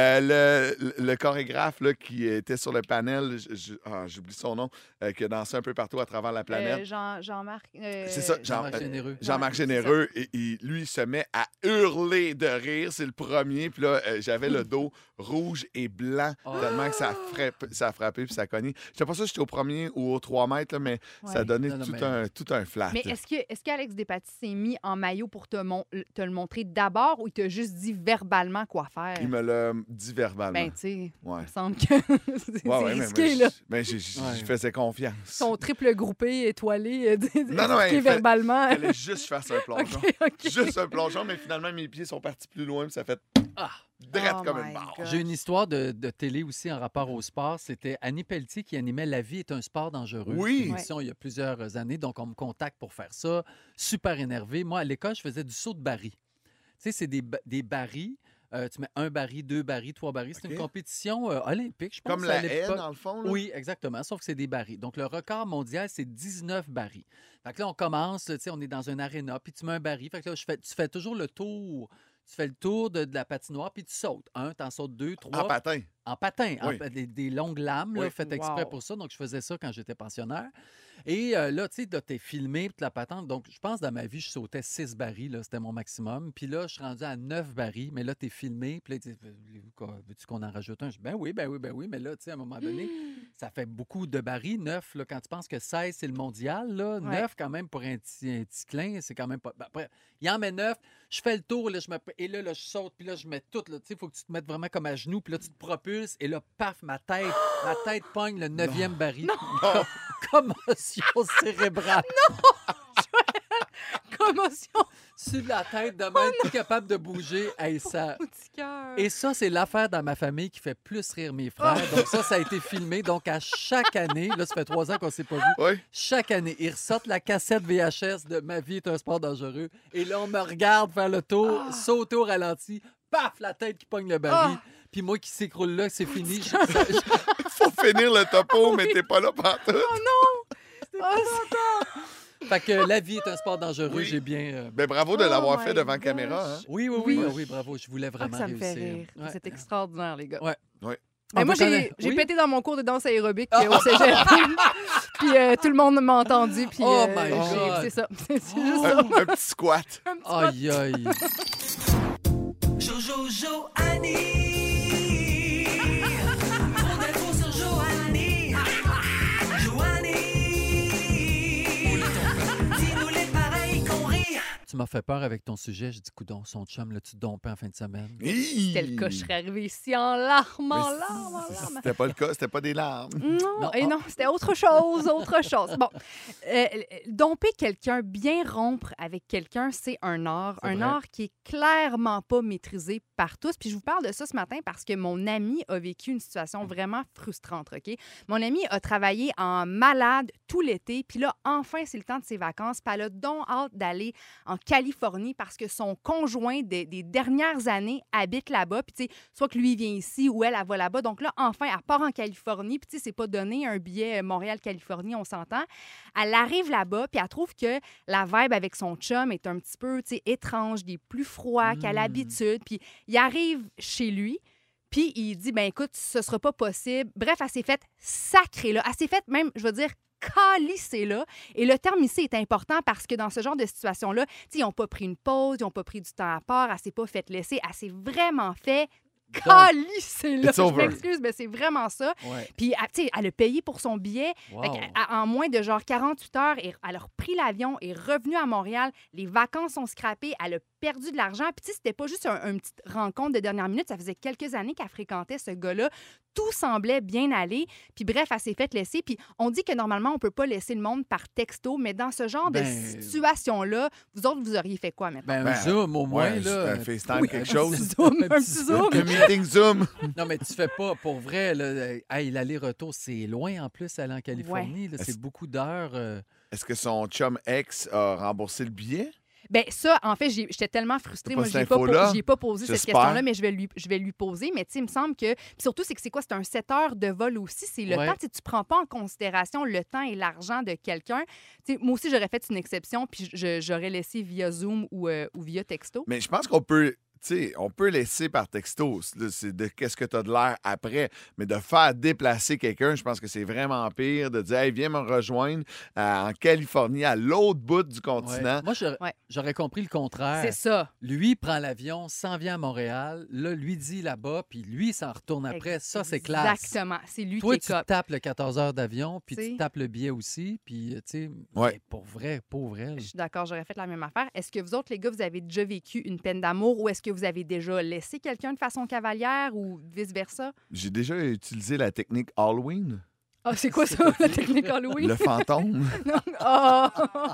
Le chorégraphe là, qui était sur le panel, j'oublie son nom, qui a dansé un peu partout à travers la planète. Jean-Marc. C'est ça, Jean-Marc Généreux. Jean-Marc Ouais, Généreux, et lui, il se met à hurler de rire. C'est le premier. Puis là, j'avais le dos rouge et blanc, Oh. tellement que ça a frappé puis ça a cogné. Je sais pas sûr si j'étais au premier ou au 3 mètres, là, mais ça a Ouais. donné Non, non, tout un flat. Mais est-ce qu'Alex Despatie s'est mis en maillot pour te le montrer d'abord ou il t'a juste dit verbalement quoi faire? Il me l'a dit verbalement. Ben, tu sais, Ouais. il me semble que c'est Ouais, ouais, risqué, là. mais je faisais confiance. Son triple groupé étoilé, Non, expliqué il verbalement. Il fallait juste faire un plongeon. OK. Juste un plongeon, mais finalement, mes pieds sont partis plus loin, puis ça fait drette Oh comme my une barre. God. J'ai une histoire de télé aussi en rapport au sport. C'était Annie Pelletier qui animait La vie est un sport dangereux. Oui. Une émission il y a plusieurs années. Donc, on me contacte pour faire ça. Super énervé. Moi, à l'école, je faisais du saut de baril. Tu sais, c'est des barils. Tu mets 1 baril, 2 barils, 3 barils. C'est OK. une compétition olympique, je pense. Comme à la haie, l'époque. dans le fond. Là. Oui, exactement. Sauf que c'est des barils. Donc, le record mondial, c'est 19 barils. Fait que là, on commence, tu sais, on est dans un aréna, puis tu mets un baril. Fait que là, tu fais toujours le tour. Tu fais le tour de la patinoire, puis tu sautes. 1, t'en sautes 2, 3. En patin. En patin, Oui. des longues lames, là, Oui. faites exprès Wow. pour ça. Donc, je faisais ça quand j'étais pensionnaire. Et là, tu sais, là, t'es filmé, puis la patente. Donc, je pense, dans ma vie, je sautais 6 barils, là, c'était mon maximum. Puis là, je suis rendu à 9 barils, mais là, t'es filmé. Puis là, tu dis, veux-tu qu'on en rajoute un? Je dis, ben oui. Mais là, tu sais, à un moment donné, ça fait beaucoup de barils. 9, là, quand tu penses que 16, c'est le mondial, là. 9, quand même, pour un petit clin, c'est quand même pas... Ben, après, il en met 9, je fais le tour, là, et là, je saute, puis là, je mets tout, là. Tu sais, il faut que tu te mettes vraiment comme à genoux, puis là, tu te propulses, et là, paf, ma tête pogne le 9e baril. Commotion cérébrale. Commotion Sur la tête de même, plus capable de bouger. Hey, ça... au petit cœur. Et ça, c'est l'affaire dans ma famille qui fait plus rire mes frères. Donc ça a été filmé. Donc à chaque année, là, ça fait 3 ans qu'on ne s'est pas vu. Oui. Chaque année, ils ressortent la cassette VHS de Ma vie est un sport dangereux. Et là, on me regarde faire le tour, sauter au ralenti. Paf, la tête qui pogne le baril. Puis moi qui s'écroule là, c'est fini. Faut finir le topo, mais t'es pas là partout. Oh, Fait que la vie est un sport dangereux, Oui. j'ai bien... Ben, bravo de l'avoir my fait devant gosh. caméra. Hein? Oui, bravo. Je voulais Ah, vraiment que ça me fait réussir. rire. Ouais. C'est extraordinaire, les gars. Ouais. Oui. Mais On moi, peut j'ai oui? pété dans mon cours de danse aérobique au cégep. Puis tout le monde m'a entendu. Puis Oh my j'ai- God. c'est ça. C'est juste ça. Un petit squat. Aïe, aïe. Jojo Annie. Trop d'infos sur Joanie. Joanie. Dis-nous les pareils qu'on rit. Tu m'as fait peur avec ton sujet. Je dis, coudon, son chum, là, tu dompais en fin de semaine. C'était le cas. Je serais arrivée ici en larmes, en Mais larmes, en larmes. C'était pas le cas, c'était pas des larmes. Non, Non. et non, c'était autre chose, autre chose. Bon, domper quelqu'un, bien rompre avec quelqu'un, c'est un art. C'est Un vrai. art qui est clairement pas maîtrisé par tous. Puis je vous parle de ça ce matin parce que mon ami a vécu une situation vraiment frustrante, OK? Mon ami a travaillé en malade tout l'été, puis là, enfin, c'est le temps de ses vacances, puis elle a donc hâte d'aller en Californie parce que son conjoint des dernières années habite là-bas, puis tu sais, soit que lui vient ici ou elle va là-bas. Donc là, enfin, elle part en Californie, puis tu sais, c'est pas donné un billet Montréal-Californie, on s'entend. Elle arrive là-bas, puis elle trouve que la vibe avec son chum est un petit peu, tu sais, étrange, il est plus froid qu'à l'habitude, puis il arrive chez lui, puis il dit, ben écoute, ce sera pas possible. Bref, elle s'est faite sacrée, là. Elle s'est faite même, je veux dire, calissée, là. Et le terme ici est important parce que dans ce genre de situation-là, tu sais, ils n'ont pas pris une pause, ils n'ont pas pris du temps à part, elle s'est pas faite laisser, elle s'est vraiment fait calissée, là. It's Je over. m'excuse, mais c'est vraiment ça. Ouais. Puis, tu sais, elle a payé pour son billet. Wow. Fait en moins de genre 48 heures, elle a repris l'avion, est revenue à Montréal. Les vacances sont scrappées. Elle a perdu de l'argent. Puis, tu sais, c'était pas juste une petite rencontre de dernière minute. Ça faisait quelques années qu'elle fréquentait ce gars-là. Tout semblait bien aller. Puis, bref, elle s'est faite laisser. Puis, on dit que normalement, on peut pas laisser le monde par texto, mais dans ce genre de situation-là, vous autres, vous auriez fait quoi maintenant? Ben, un Ben, Zoom, au moins, Ouais, là. un FaceTime, Oui, quelque un chose. petit zoom, un petit zoom. Un meeting Zoom. Non, mais tu fais pas, pour vrai, là, hey, l'aller-retour, c'est loin en plus, aller en Californie. là, c'est beaucoup d'heures. Est-ce que son chum ex a remboursé le billet? Bien, ça, en fait, j'étais tellement frustrée. T'as pas Moi, cette je n'ai pas, info-là? j'y ai pas posé cette J'espère. question-là, mais je vais lui poser. Mais tu sais, il me semble que... Puis surtout, c'est que c'est quoi? C'est un 7 heures de vol aussi. C'est le Ouais. temps. Tu sais, tu prends pas en considération le temps et l'argent de quelqu'un. Tu sais, moi aussi, j'aurais fait une exception, puis j'aurais laissé via Zoom ou via texto. Mais je pense qu'on peut... Tu sais, on peut laisser par texto, c'est de qu'est-ce que tu as de l'air après, mais de faire déplacer quelqu'un, je pense que c'est vraiment pire de dire, hey, viens me rejoindre en Californie, à l'autre bout du Ouais. continent. Moi, Ouais. j'aurais compris le contraire. C'est ça. Lui prend l'avion, s'en vient à Montréal, là, lui dit là-bas, puis lui s'en retourne après. Ça, c'est classe. Exactement. C'est lui Toi, qui tu est cop. tapes le 14 heures d'avion, puis T'sais. tu tapes le billet aussi, puis, tu sais, Ouais. mais pour vrai, là. Je suis d'accord, j'aurais fait la même affaire. Est-ce que vous autres, les gars, vous avez déjà vécu une peine d'amour ou est-ce que vous avez déjà laissé quelqu'un de façon cavalière ou vice-versa? J'ai déjà utilisé la technique Halloween, Ah, c'est quoi ça, la technique Halloween? le fantôme, Ah!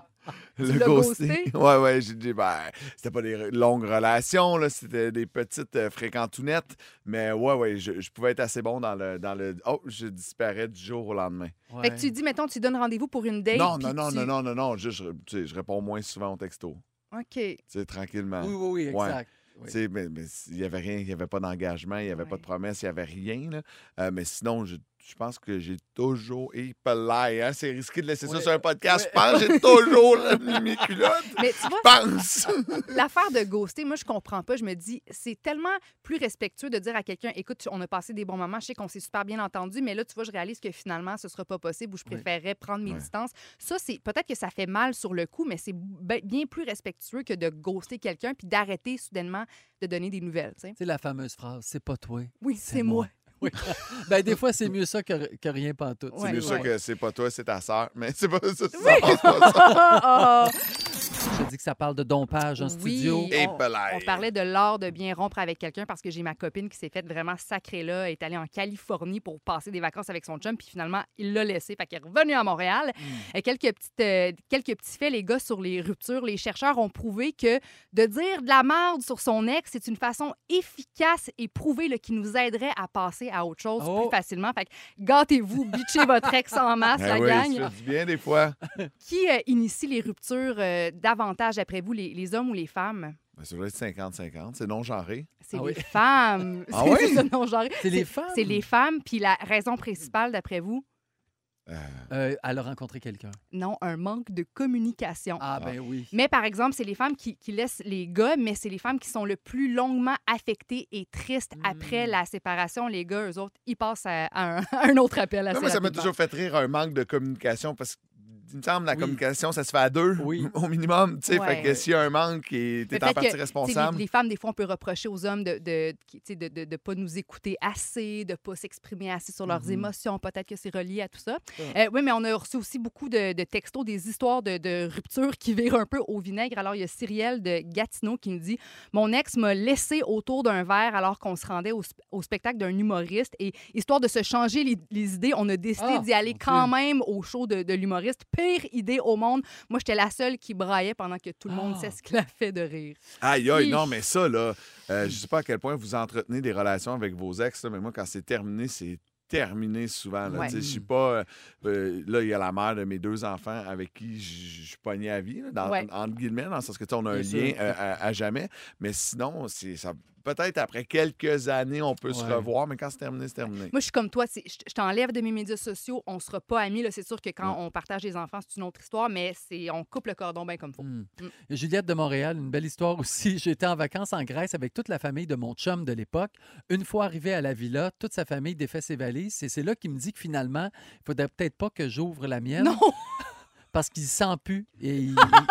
le l'as ghosté? Ouais, c'était pas des longues relations, là, c'était des petites fréquentounettes, mais ouais, je pouvais être assez bon dans le... Oh, je disparais du jour au lendemain. Fait que tu dis, mettons, tu donnes rendez-vous pour une date. Non, puis non, juste, tu sais, je réponds moins souvent au texto, OK. tu sais, tranquillement. Oui, Ouais. exact. Oui. Tu sais, mais il n'y avait rien, il n'y avait pas d'engagement, il n'y avait pas de promesse, il n'y avait rien. Là. Mais sinon, je pense que j'ai toujours... hein, c'est risqué de laisser ça Ouais. sur un podcast. Ouais. Je pense que j'ai toujours mis mes culottes. Mais tu vois, Je pense. l'affaire de ghoster, moi, je comprends pas. Je me dis, c'est tellement plus respectueux de dire à quelqu'un, écoute, on a passé des bons moments, je sais qu'on s'est super bien entendu, mais là, tu vois, je réalise que finalement, ce sera pas possible ou je préférerais prendre mes distances. Ça, c'est peut-être que ça fait mal sur le coup, mais c'est bien plus respectueux que de ghoster quelqu'un puis d'arrêter soudainement de donner des nouvelles. Tu sais. Tu sais, la fameuse phrase, c'est pas toi. Oui, c'est moi. Oui. Ben, des fois, c'est mieux ça que rien pantoute. C'est Ouais, mieux ça ouais. que c'est pas toi, c'est ta sœur. Mais c'est pas ça, ça passe pas ça. Ah! Je dis que ça parle de dompage en studio. Et on belay. parlait de l'art de bien rompre avec quelqu'un parce que j'ai ma copine qui s'est faite vraiment sacrée là, elle est allée en Californie pour passer des vacances avec son chum, puis finalement, il l'a laissé, fait qu'elle est revenue à Montréal. Quelques petits faits, les gars, sur les ruptures. Les chercheurs ont prouvé que de dire de la merde sur son ex, c'est une façon efficace et prouvée là, qui nous aiderait à passer à autre chose Oh. plus facilement. Fait que gâtez-vous, bitchez votre ex en masse, la oui, gang. ça fait du bien des fois. Qui initie les ruptures davantage, après vous, les hommes ou les femmes? Ben, ça doit être 50-50. C'est non-genré. C'est Ah les oui. femmes. Ah C'est oui? ça, non-genré. C'est les femmes? C'est les femmes. Puis la raison principale, d'après vous? Elle a rencontré quelqu'un. Non, un manque de communication. Ah, ben oui. Mais par exemple, c'est les femmes qui laissent les gars, mais c'est les femmes qui sont le plus longuement affectées et tristes après la séparation. Les gars, eux autres, ils passent à un autre appel assez Moi, ça m'a rapidement. toujours fait rire un manque de communication parce que il me semble la Oui. communication, ça se fait à deux Oui. au minimum. Tu sais, Ouais. fait que s'il y a un manque, t'es Le en fait partie que, tu sais, responsable. Les femmes, des fois, on peut reprocher aux hommes de pas nous écouter assez, de pas s'exprimer assez sur leurs émotions. Peut-être que c'est relié à tout ça. Oui, mais on a reçu aussi beaucoup de textos, des histoires de rupture qui virent un peu au vinaigre. Alors, il y a Cyrielle de Gatineau qui me dit « Mon ex m'a laissé autour d'un verre alors qu'on se rendait au spectacle d'un humoriste. Et histoire de se changer les idées, on a décidé d'y aller quand même au show de l'humoriste. Pire idée au monde. Moi, j'étais la seule qui braillait pendant que tout le monde sait ce qu'il a fait de rire. Aïe, aïe, non, Hi. mais ça, là, je sais pas à quel point vous entretenez des relations avec vos ex, là, mais moi, quand c'est terminé souvent. Là, Ouais. Tu sais, je suis pas... là, il y a la mère de mes 2 enfants avec qui je suis pogné à vie, là, Ouais. entre guillemets, dans le sens que tu sais, on a un Bien lien sûr. à jamais. Mais sinon, ça, peut-être après quelques années, on peut se Ouais. revoir, mais quand c'est terminé, c'est terminé. Moi, je suis comme toi. Je t'enlève de mes médias sociaux. On sera pas amis. Là. C'est sûr que quand on partage des enfants, c'est une autre histoire, mais on coupe le cordon bien comme il faut. Juliette de Montréal, une belle histoire aussi. J'étais en vacances en Grèce avec toute la famille de mon chum de l'époque. Une fois arrivé à la villa, toute sa famille défait ses valises. Et c'est là qu'il me dit que finalement, il faudrait peut-être pas que j'ouvre la mienne. Non! Parce qu'il sent plus. Et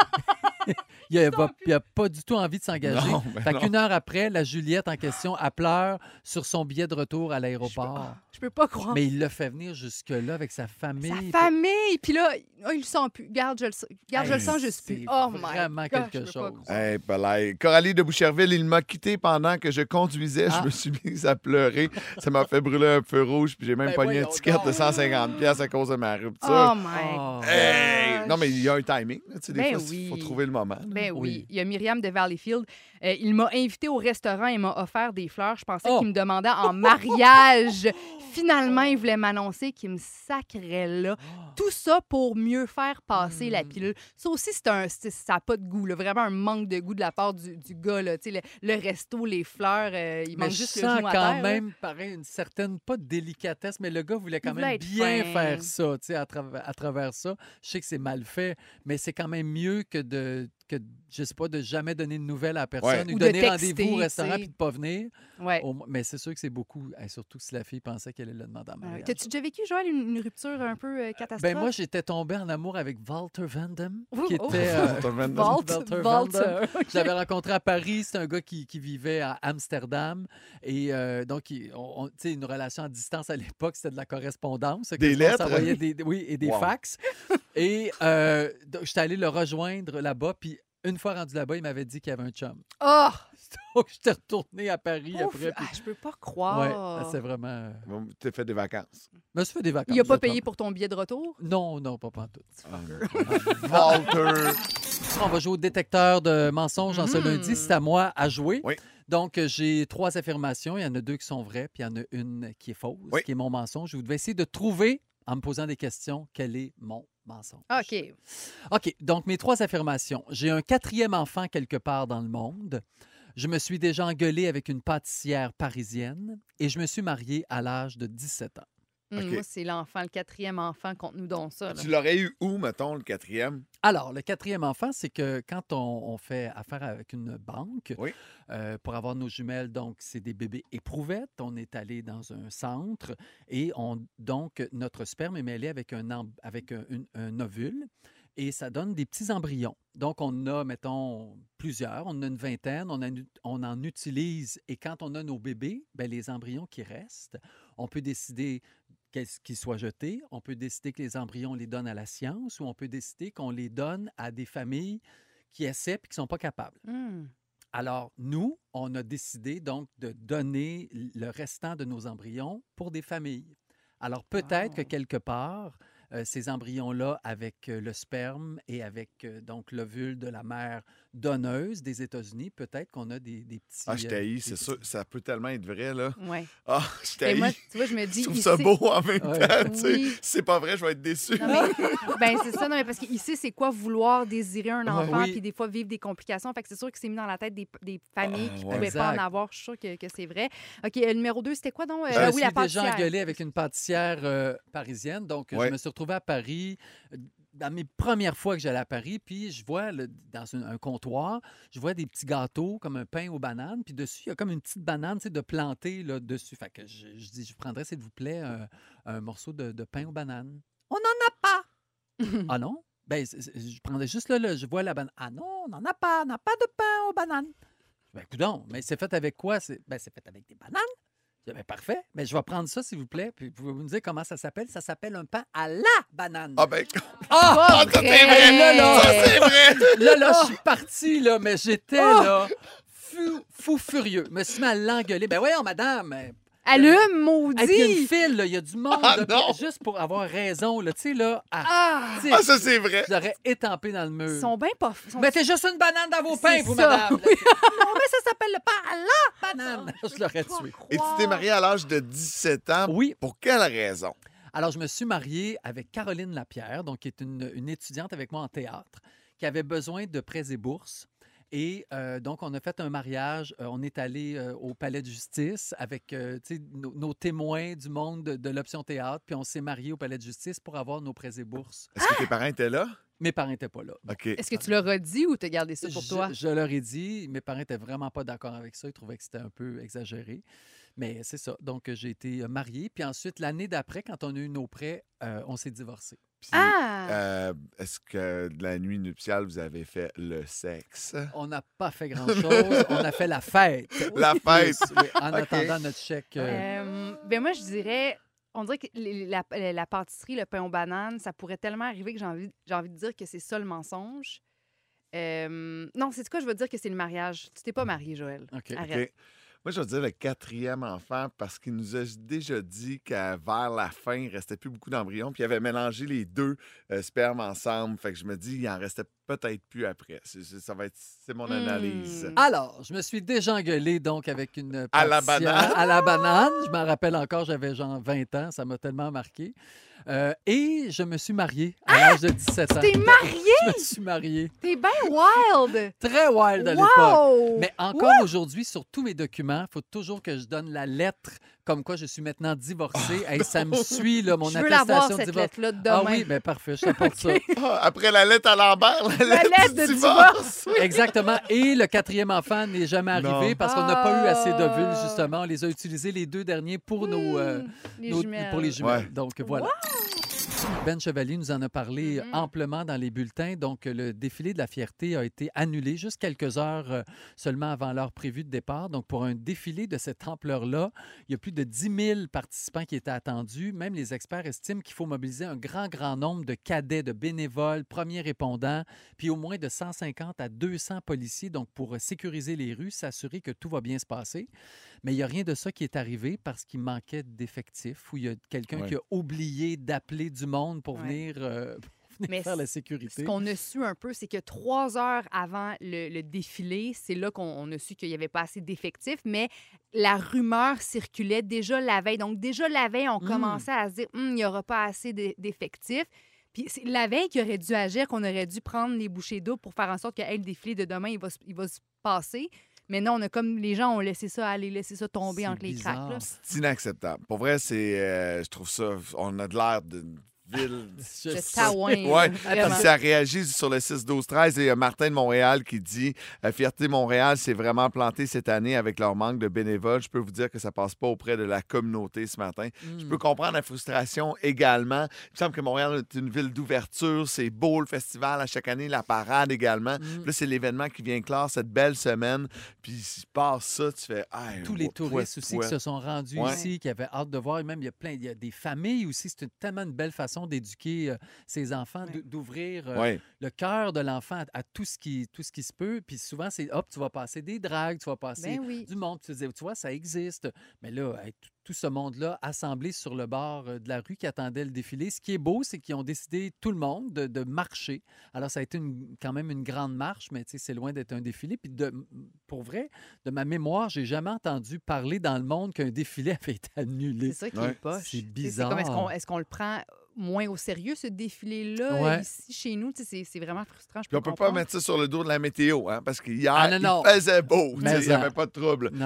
il a pas du tout envie de s'engager. Non, ben Fait non. qu'une heure après, la Juliette en question, elle pleure sur son billet de retour à l'aéroport. Je peux pas croire. Mais il l'a fait venir jusque-là avec sa famille. Sa famille! Puis là, il le sent plus. Garde, je le sens juste plus. C'est Oh my vraiment gosh, quelque je peux pas chose. croire. Hey, palais. Coralie de Boucherville, il m'a quitté pendant que je conduisais. Ah. Je me suis mise à pleurer. Ça m'a fait brûler un feu rouge, puis j'ai même Ben pogné un voyons ticket donc. de 150$ à cause de ma rupture. Oh my Oh. Hey! gosh. Non, mais il y a un timing. Là, tu sais, des Ben fois, il faut oui. trouver le moment. là. Ben oui. Oui. Il y a Myriam de Valleyfield. Il m'a invité au restaurant et m'a offert des fleurs. Je pensais Oh! qu'il me demandait en mariage. Finalement, il voulait m'annoncer qu'il me sacrait là. Tout ça pour mieux faire passer la pilule. Ça aussi, ça n'a pas de goût. Là. Vraiment un manque de goût de la part du gars. Là. Tu sais, le resto, les fleurs, il Mais manque je juste le sens genou à quand terre. même, pareil, une certaine, pas de délicatesse, mais le gars voulait quand Il voulait même être bien fin. faire ça, tu sais, à travers ça. Je sais que c'est mal fait, mais c'est quand même mieux que je sais pas, de jamais donner de nouvelles à la personne, Ouais. ou Ou de donner texter, rendez-vous au restaurant tu sais. puis de pas venir. Ouais. Mais c'est sûr que c'est beaucoup, surtout si la fille pensait qu'elle allait le demander en mariage. T'as-tu déjà vécu, Joël, une rupture un peu catastrophe? Ben moi, j'étais tombé en amour avec Walter Van Damme, qui Oh. était... Walter Van Damme. Walter Van Walter. Damme. OK. Je l'avais rencontré à Paris. C'est un gars qui vivait à Amsterdam. Et donc, tu sais, une relation à distance à l'époque, c'était de la correspondance. Des On lettres? s'envoyait oui, et des Wow. fax. Et donc, j'étais allé le rejoindre là-bas. Puis, une fois rendu là-bas, il m'avait dit qu'il y avait un chum. Oh! Donc, j'étais retourné à Paris Ouf! après. Puis, Je peux pas ouais, croire. c'est vraiment... Bon, t'as fait des vacances. Je me suis fait des vacances. Il a pas je payé pense. pour ton billet de retour? Non, pas pantoute. Walter. On va jouer au détecteur de mensonges en ce lundi. C'est à moi à jouer. Oui. Donc, j'ai 3 affirmations. Il y en a 2 qui sont vraies, puis il y en a une qui est fausse, Oui. qui est mon mensonge. Vous devez essayer de trouver, en me posant des questions, quel est mon mensonge. OK. OK. Donc, mes 3 affirmations. J'ai un 4e enfant quelque part dans le monde. Je me suis déjà engueulé avec une pâtissière parisienne et je me suis marié à l'âge de 17 ans. OK. Moi, c'est l'enfant, le 4e enfant. Conte-nous donc ça. là. Tu l'aurais eu où, mettons, le 4e? Alors, le 4e enfant, c'est que quand on fait affaire avec une banque, Oui. pour avoir nos jumelles, donc c'est des bébés éprouvettes. On est allé dans un centre et donc notre sperme est mêlé avec un ovule et ça donne des petits embryons. Donc, on a, mettons, plusieurs. On a une vingtaine. On en utilise. Et quand on a nos bébés, ben, les embryons qui restent, on peut décider qu'ils soient jetés. On peut décider que les embryons, on les donne à la science ou on peut décider qu'on les donne à des familles qui essaient et qui ne sont pas capables. Alors, nous, on a décidé donc de donner le restant de nos embryons pour des familles. Alors, peut-être que quelque part, ces embryons-là, avec le sperme et avec donc l'ovule de la mère donneuse des États-Unis, peut-être qu'on a des petits... Ah, je t'haïs, c'est sûr. Ça peut tellement être vrai, là. Ouais. Ah, je Et moi, t'haïs. tu vois, je me dis. Je trouve il ça sait- beau en même Ouais. temps, tu sais. Oui. Si c'est pas vrai, je vais être déçu. Non, mais, ben, c'est ça, non, mais parce qu'il sait c'est quoi vouloir désirer un enfant, Oui. puis des fois vivre des complications. Fait que c'est sûr que c'est mis dans la tête des familles qui ne ouais. pouvaient pas en Exact. avoir. Je suis sûre que c'est vrai. OK, numéro 2, c'était quoi donc? Je me Oui, suis la déjà pâtissière. engueulé avec une pâtissière parisienne, donc Ouais. je me suis retrouvée à Paris, dans mes premières fois que j'allais à Paris, puis je vois dans un comptoir, je vois des petits gâteaux comme un pain aux bananes, puis dessus, il y a comme une petite banane, tu sais, de planter là, dessus. Fait que je dis, je prendrais, s'il vous plaît, un morceau de pain aux bananes. On n'en a pas! Ah non? Ben, je prendrais juste là, je vois la banane. Ah non, on n'en a pas, on n'a pas de pain aux bananes. Ben, coudonc, mais c'est fait avec quoi? C'est fait avec des bananes. Je dis, ben, parfait. Mais je vais prendre ça, s'il vous plaît. Puis pouvez-vous me dire comment ça s'appelle? Ça s'appelle un pain à la banane. Ah ben, Ah! ça, c'est vrai! Là, Ça, c'est vrai! là, je suis parti, là, mais j'étais, là, fou furieux. Je me suis mis à l'engueuler. Ben voyons, madame. Allume, maudit! Et puis, il y a une file, là, il y a du monde, Ah, là, non! juste pour avoir raison, là, tu sais, là. Tu sais, Ah, ça, c'est vrai! je l'aurais étampé dans le mur. Ils sont bien pas... Mettez juste une banane dans vos pains, C'est vous, ça, madame. oui. Non, mais ça s'appelle le pain à la banane. Je l'aurais tué. Et tu t'es marié à l'âge de 17 ans. Oui. Pour quelle raison? Alors, je me suis marié avec Caroline Lapierre, donc qui est une étudiante avec moi en théâtre, qui avait besoin de prêts et bourses. Et donc, on a fait un mariage. On est allé au palais de justice avec nos témoins du monde de l'option théâtre. Puis on s'est mariés au palais de justice pour avoir nos prêts et bourses. Est-ce que tes parents étaient là? Mes parents n'étaient pas là. OK. Est-ce que tu leur as dit ou t'as gardé ça pour toi? Je leur ai dit. Mes parents n'étaient vraiment pas d'accord avec ça. Ils trouvaient que c'était un peu exagéré. Mais c'est ça. Donc, j'ai été marié. Puis ensuite, l'année d'après, quand on a eu nos prêts, on s'est divorcés. Puis, Ah! est-ce que de la nuit nuptiale, vous avez fait le sexe? On n'a pas fait grand-chose. On a fait la fête. La fête! Oui, en OK. attendant notre chèque. Ben moi, je dirais... On dirait que la pâtisserie, le pain aux bananes, ça pourrait tellement arriver que j'ai envie de dire que c'est ça le mensonge. Non, c'est quoi? Je veux dire que c'est le mariage. Tu t'es pas marié, Joël. OK. Arrête. OK. Moi, je vais dire le 4e enfant parce qu'il nous a déjà dit qu'à vers la fin, il ne restait plus beaucoup d'embryons. Puis il avait mélangé les deux spermes ensemble. Fait que je me dis, il en restait peut-être plus après. C'est mon analyse. Alors, je me suis déjà engueulé donc avec une À la pâtissière banane? à la banane. Je m'en rappelle encore, j'avais genre 20 ans. Ça m'a tellement marqué. Et je me suis marié à l'âge de 17 ans. T'es marié? Je me suis marié. T'es bien wild! Très wild à l'époque. Wow! Mais encore aujourd'hui, sur tous mes documents, il faut toujours que je donne la lettre comme quoi je suis maintenant divorcé. Hey, ça me suit, là, mon Je veux la voir, attestation de cette divorce. lettre-là, de demain. Ah oui, bien parfait, je t'apporte ça. Ah, après la lettre à Lambert, la lettre de divorce. Exactement. Et le 4e enfant n'est jamais arrivé Non. parce qu'on n'a pas eu assez d'ovules, justement. On les a utilisés les 2 derniers pour les jumelles. pour les jumelles. Ouais. Donc, voilà. Ben Chevalier nous en a parlé amplement dans les bulletins. Donc, le défilé de la fierté a été annulé juste quelques heures seulement avant l'heure prévue de départ. Donc, pour un défilé de cette ampleur-là, il y a plus de 10 000 participants qui étaient attendus. Même les experts estiment qu'il faut mobiliser un grand nombre de cadets, de bénévoles, premiers répondants, puis au moins de 150 à 200 policiers, donc pour sécuriser les rues, s'assurer que tout va bien se passer. Mais il n'y a rien de ça qui est arrivé parce qu'il manquait d'effectifs ou il y a quelqu'un qui a oublié d'appeler du monde pour venir, Mais faire la sécurité. Ce qu'on a su un peu, c'est que 3 heures avant le défilé, c'est là qu'on a su qu'il n'y avait pas assez d'effectifs, mais la rumeur circulait déjà la veille. Donc, déjà la veille, on commençait à se dire il n'y aura pas assez d'effectifs. Puis c'est la veille qu'il aurait dû agir, qu'on aurait dû prendre les bouchées d'eau pour faire en sorte que le défilé de demain, il va se passer. Mais non, les gens ont laissé ça aller, laissé ça tomber entre les cracks. Là. C'est inacceptable. Pour vrai, je trouve ça, on a de l'air d'une ville. Je taouin. Oui, vraiment. ça réagit sur le 6-12-13. Et il y a Martin de Montréal qui dit Fierté Montréal s'est vraiment planté cette année avec leur manque de bénévoles. Je peux vous dire que ça passe pas auprès de la communauté ce matin. Je peux comprendre la frustration également. Il me semble que Montréal est une ville d'ouverture. C'est beau le festival à chaque année, la parade également. Puis là, c'est l'événement qui vient clore cette belle semaine. Puis il se passe ça, tu fais tous les touristes aussi qui se sont rendus ici, qui avaient hâte de voir. Et même, il y a des familles aussi. C'est tellement une belle façon d'éduquer ses enfants, d'ouvrir le cœur de l'enfant à tout ce qui se peut. Puis souvent, c'est tu vas passer des dragues, tu vas passer du monde. Tu vois, ça existe. Mais là, tout ce monde-là assemblé sur le bord de la rue qui attendait le défilé. Ce qui est beau, c'est qu'ils ont décidé, tout le monde, de marcher. Alors, ça a été quand même une grande marche, mais c'est loin d'être un défilé. Puis, pour vrai, de ma mémoire, j'ai jamais entendu parler dans le monde qu'un défilé avait été annulé. C'est ça qui est poche. C'est bizarre. C'est comme, est-ce qu'on le prend moins au sérieux, ce défilé-là, ici, chez nous? C'est vraiment frustrant. Puis on peut pas mettre ça sur le dos de la météo, hein, parce qu'hier, non. il faisait beau. Il Mais n'y avait pas de trouble. Non.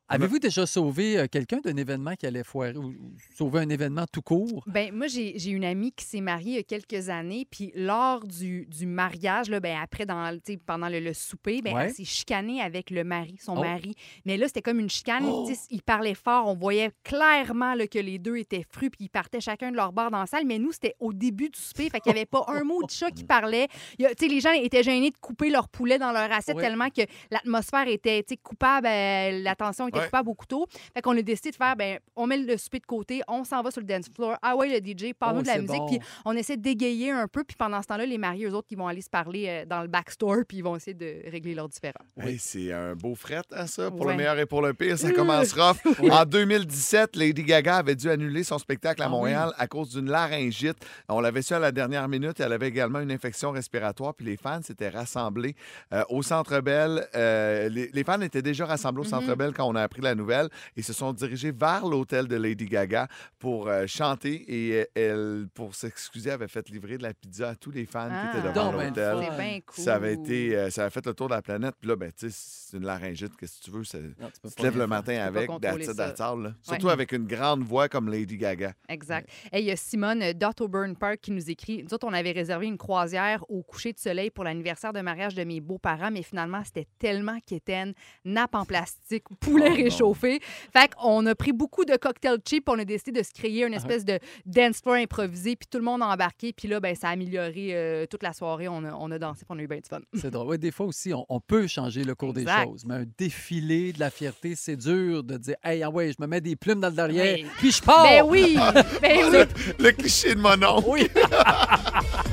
Avez-vous déjà sauvé quelqu'un d'un événement qui allait foirer ou sauvé un événement tout court? Ben moi, j'ai une amie qui s'est mariée il y a quelques années, puis lors du mariage, là, ben après, pendant le souper, ben, Ouais. elle s'est chicanée avec le mari, son Oh. mari. Mais là, c'était comme une chicane. Oh. Ils parlaient fort. On voyait clairement là, que les deux étaient frus, puis ils partaient chacun de leur bord dans la salle. Mais nous, c'était au début du souper, fait qu'il n'y avait pas un mot de chat qui parlait. Les gens étaient gênés de couper leur poulet dans leur assiette Ouais. tellement que l'atmosphère était coupable, l'attention était Ouais. coupable au couteau. Fait qu'on a décidé de faire, ben, on met le souper de côté, on s'en va sur le dance floor. Ah ouais, le DJ, parle-nous de la c'est musique. bon. Puis on essaie d'égayer un peu. Puis pendant ce temps-là, les mariés, eux autres, ils vont aller se parler dans le backstore, puis ils vont essayer de régler leurs différends. Hey, c'est un beau fret, hein, ça. Pour le Ouais. meilleur et pour le pire, ça commence rough. En 2017, Lady Gaga avait dû annuler son spectacle à Montréal à cause d'une laryngite. On l'avait su à la dernière minute. Elle avait également une infection respiratoire. Puis les fans s'étaient rassemblés au Centre Bell. Les fans étaient déjà rassemblés au Centre Bell quand on a appris la nouvelle et se sont dirigés vers l'hôtel de Lady Gaga pour chanter. Et elle, pour s'excuser, avait fait livrer de la pizza à tous les fans qui étaient devant donc ben l'hôtel. C'est bien cool. Ça avait été, ça a fait le tour de la planète. Puis là, ben, tu sais, c'est une laryngite, qu'est-ce que tu veux? Non, tu peux Tu pas te lèves rien le matin Tu peux pas avec, contrôler that's it, ça. that's all, là. Surtout Ouais. avec une grande voix comme Lady Gaga. Exact. Et il y a Simone d'Ottoburn Park qui nous écrit. Nous autres, on avait réservé une croisière au coucher de soleil pour l'anniversaire de mariage de mes beaux-parents, mais finalement, c'était tellement quétaine, nappe en plastique, poulet réchauffé. Fait qu'on a pris beaucoup de cocktails cheap, on a décidé de se créer une espèce de dance floor improvisé, puis tout le monde a embarqué, puis là, ben, ça a amélioré toute la soirée. On a dansé, puis on a eu bien du fun. C'est drôle. Ouais, des fois aussi, on peut changer le cours Exact. des choses. Mais un défilé de la fierté, c'est dur de dire « Hey, ah ouais, je me mets des plumes dans le derrière, Oui. puis je pars! Ben oui! Ben oui! Le cliché de mon oncle. Oui.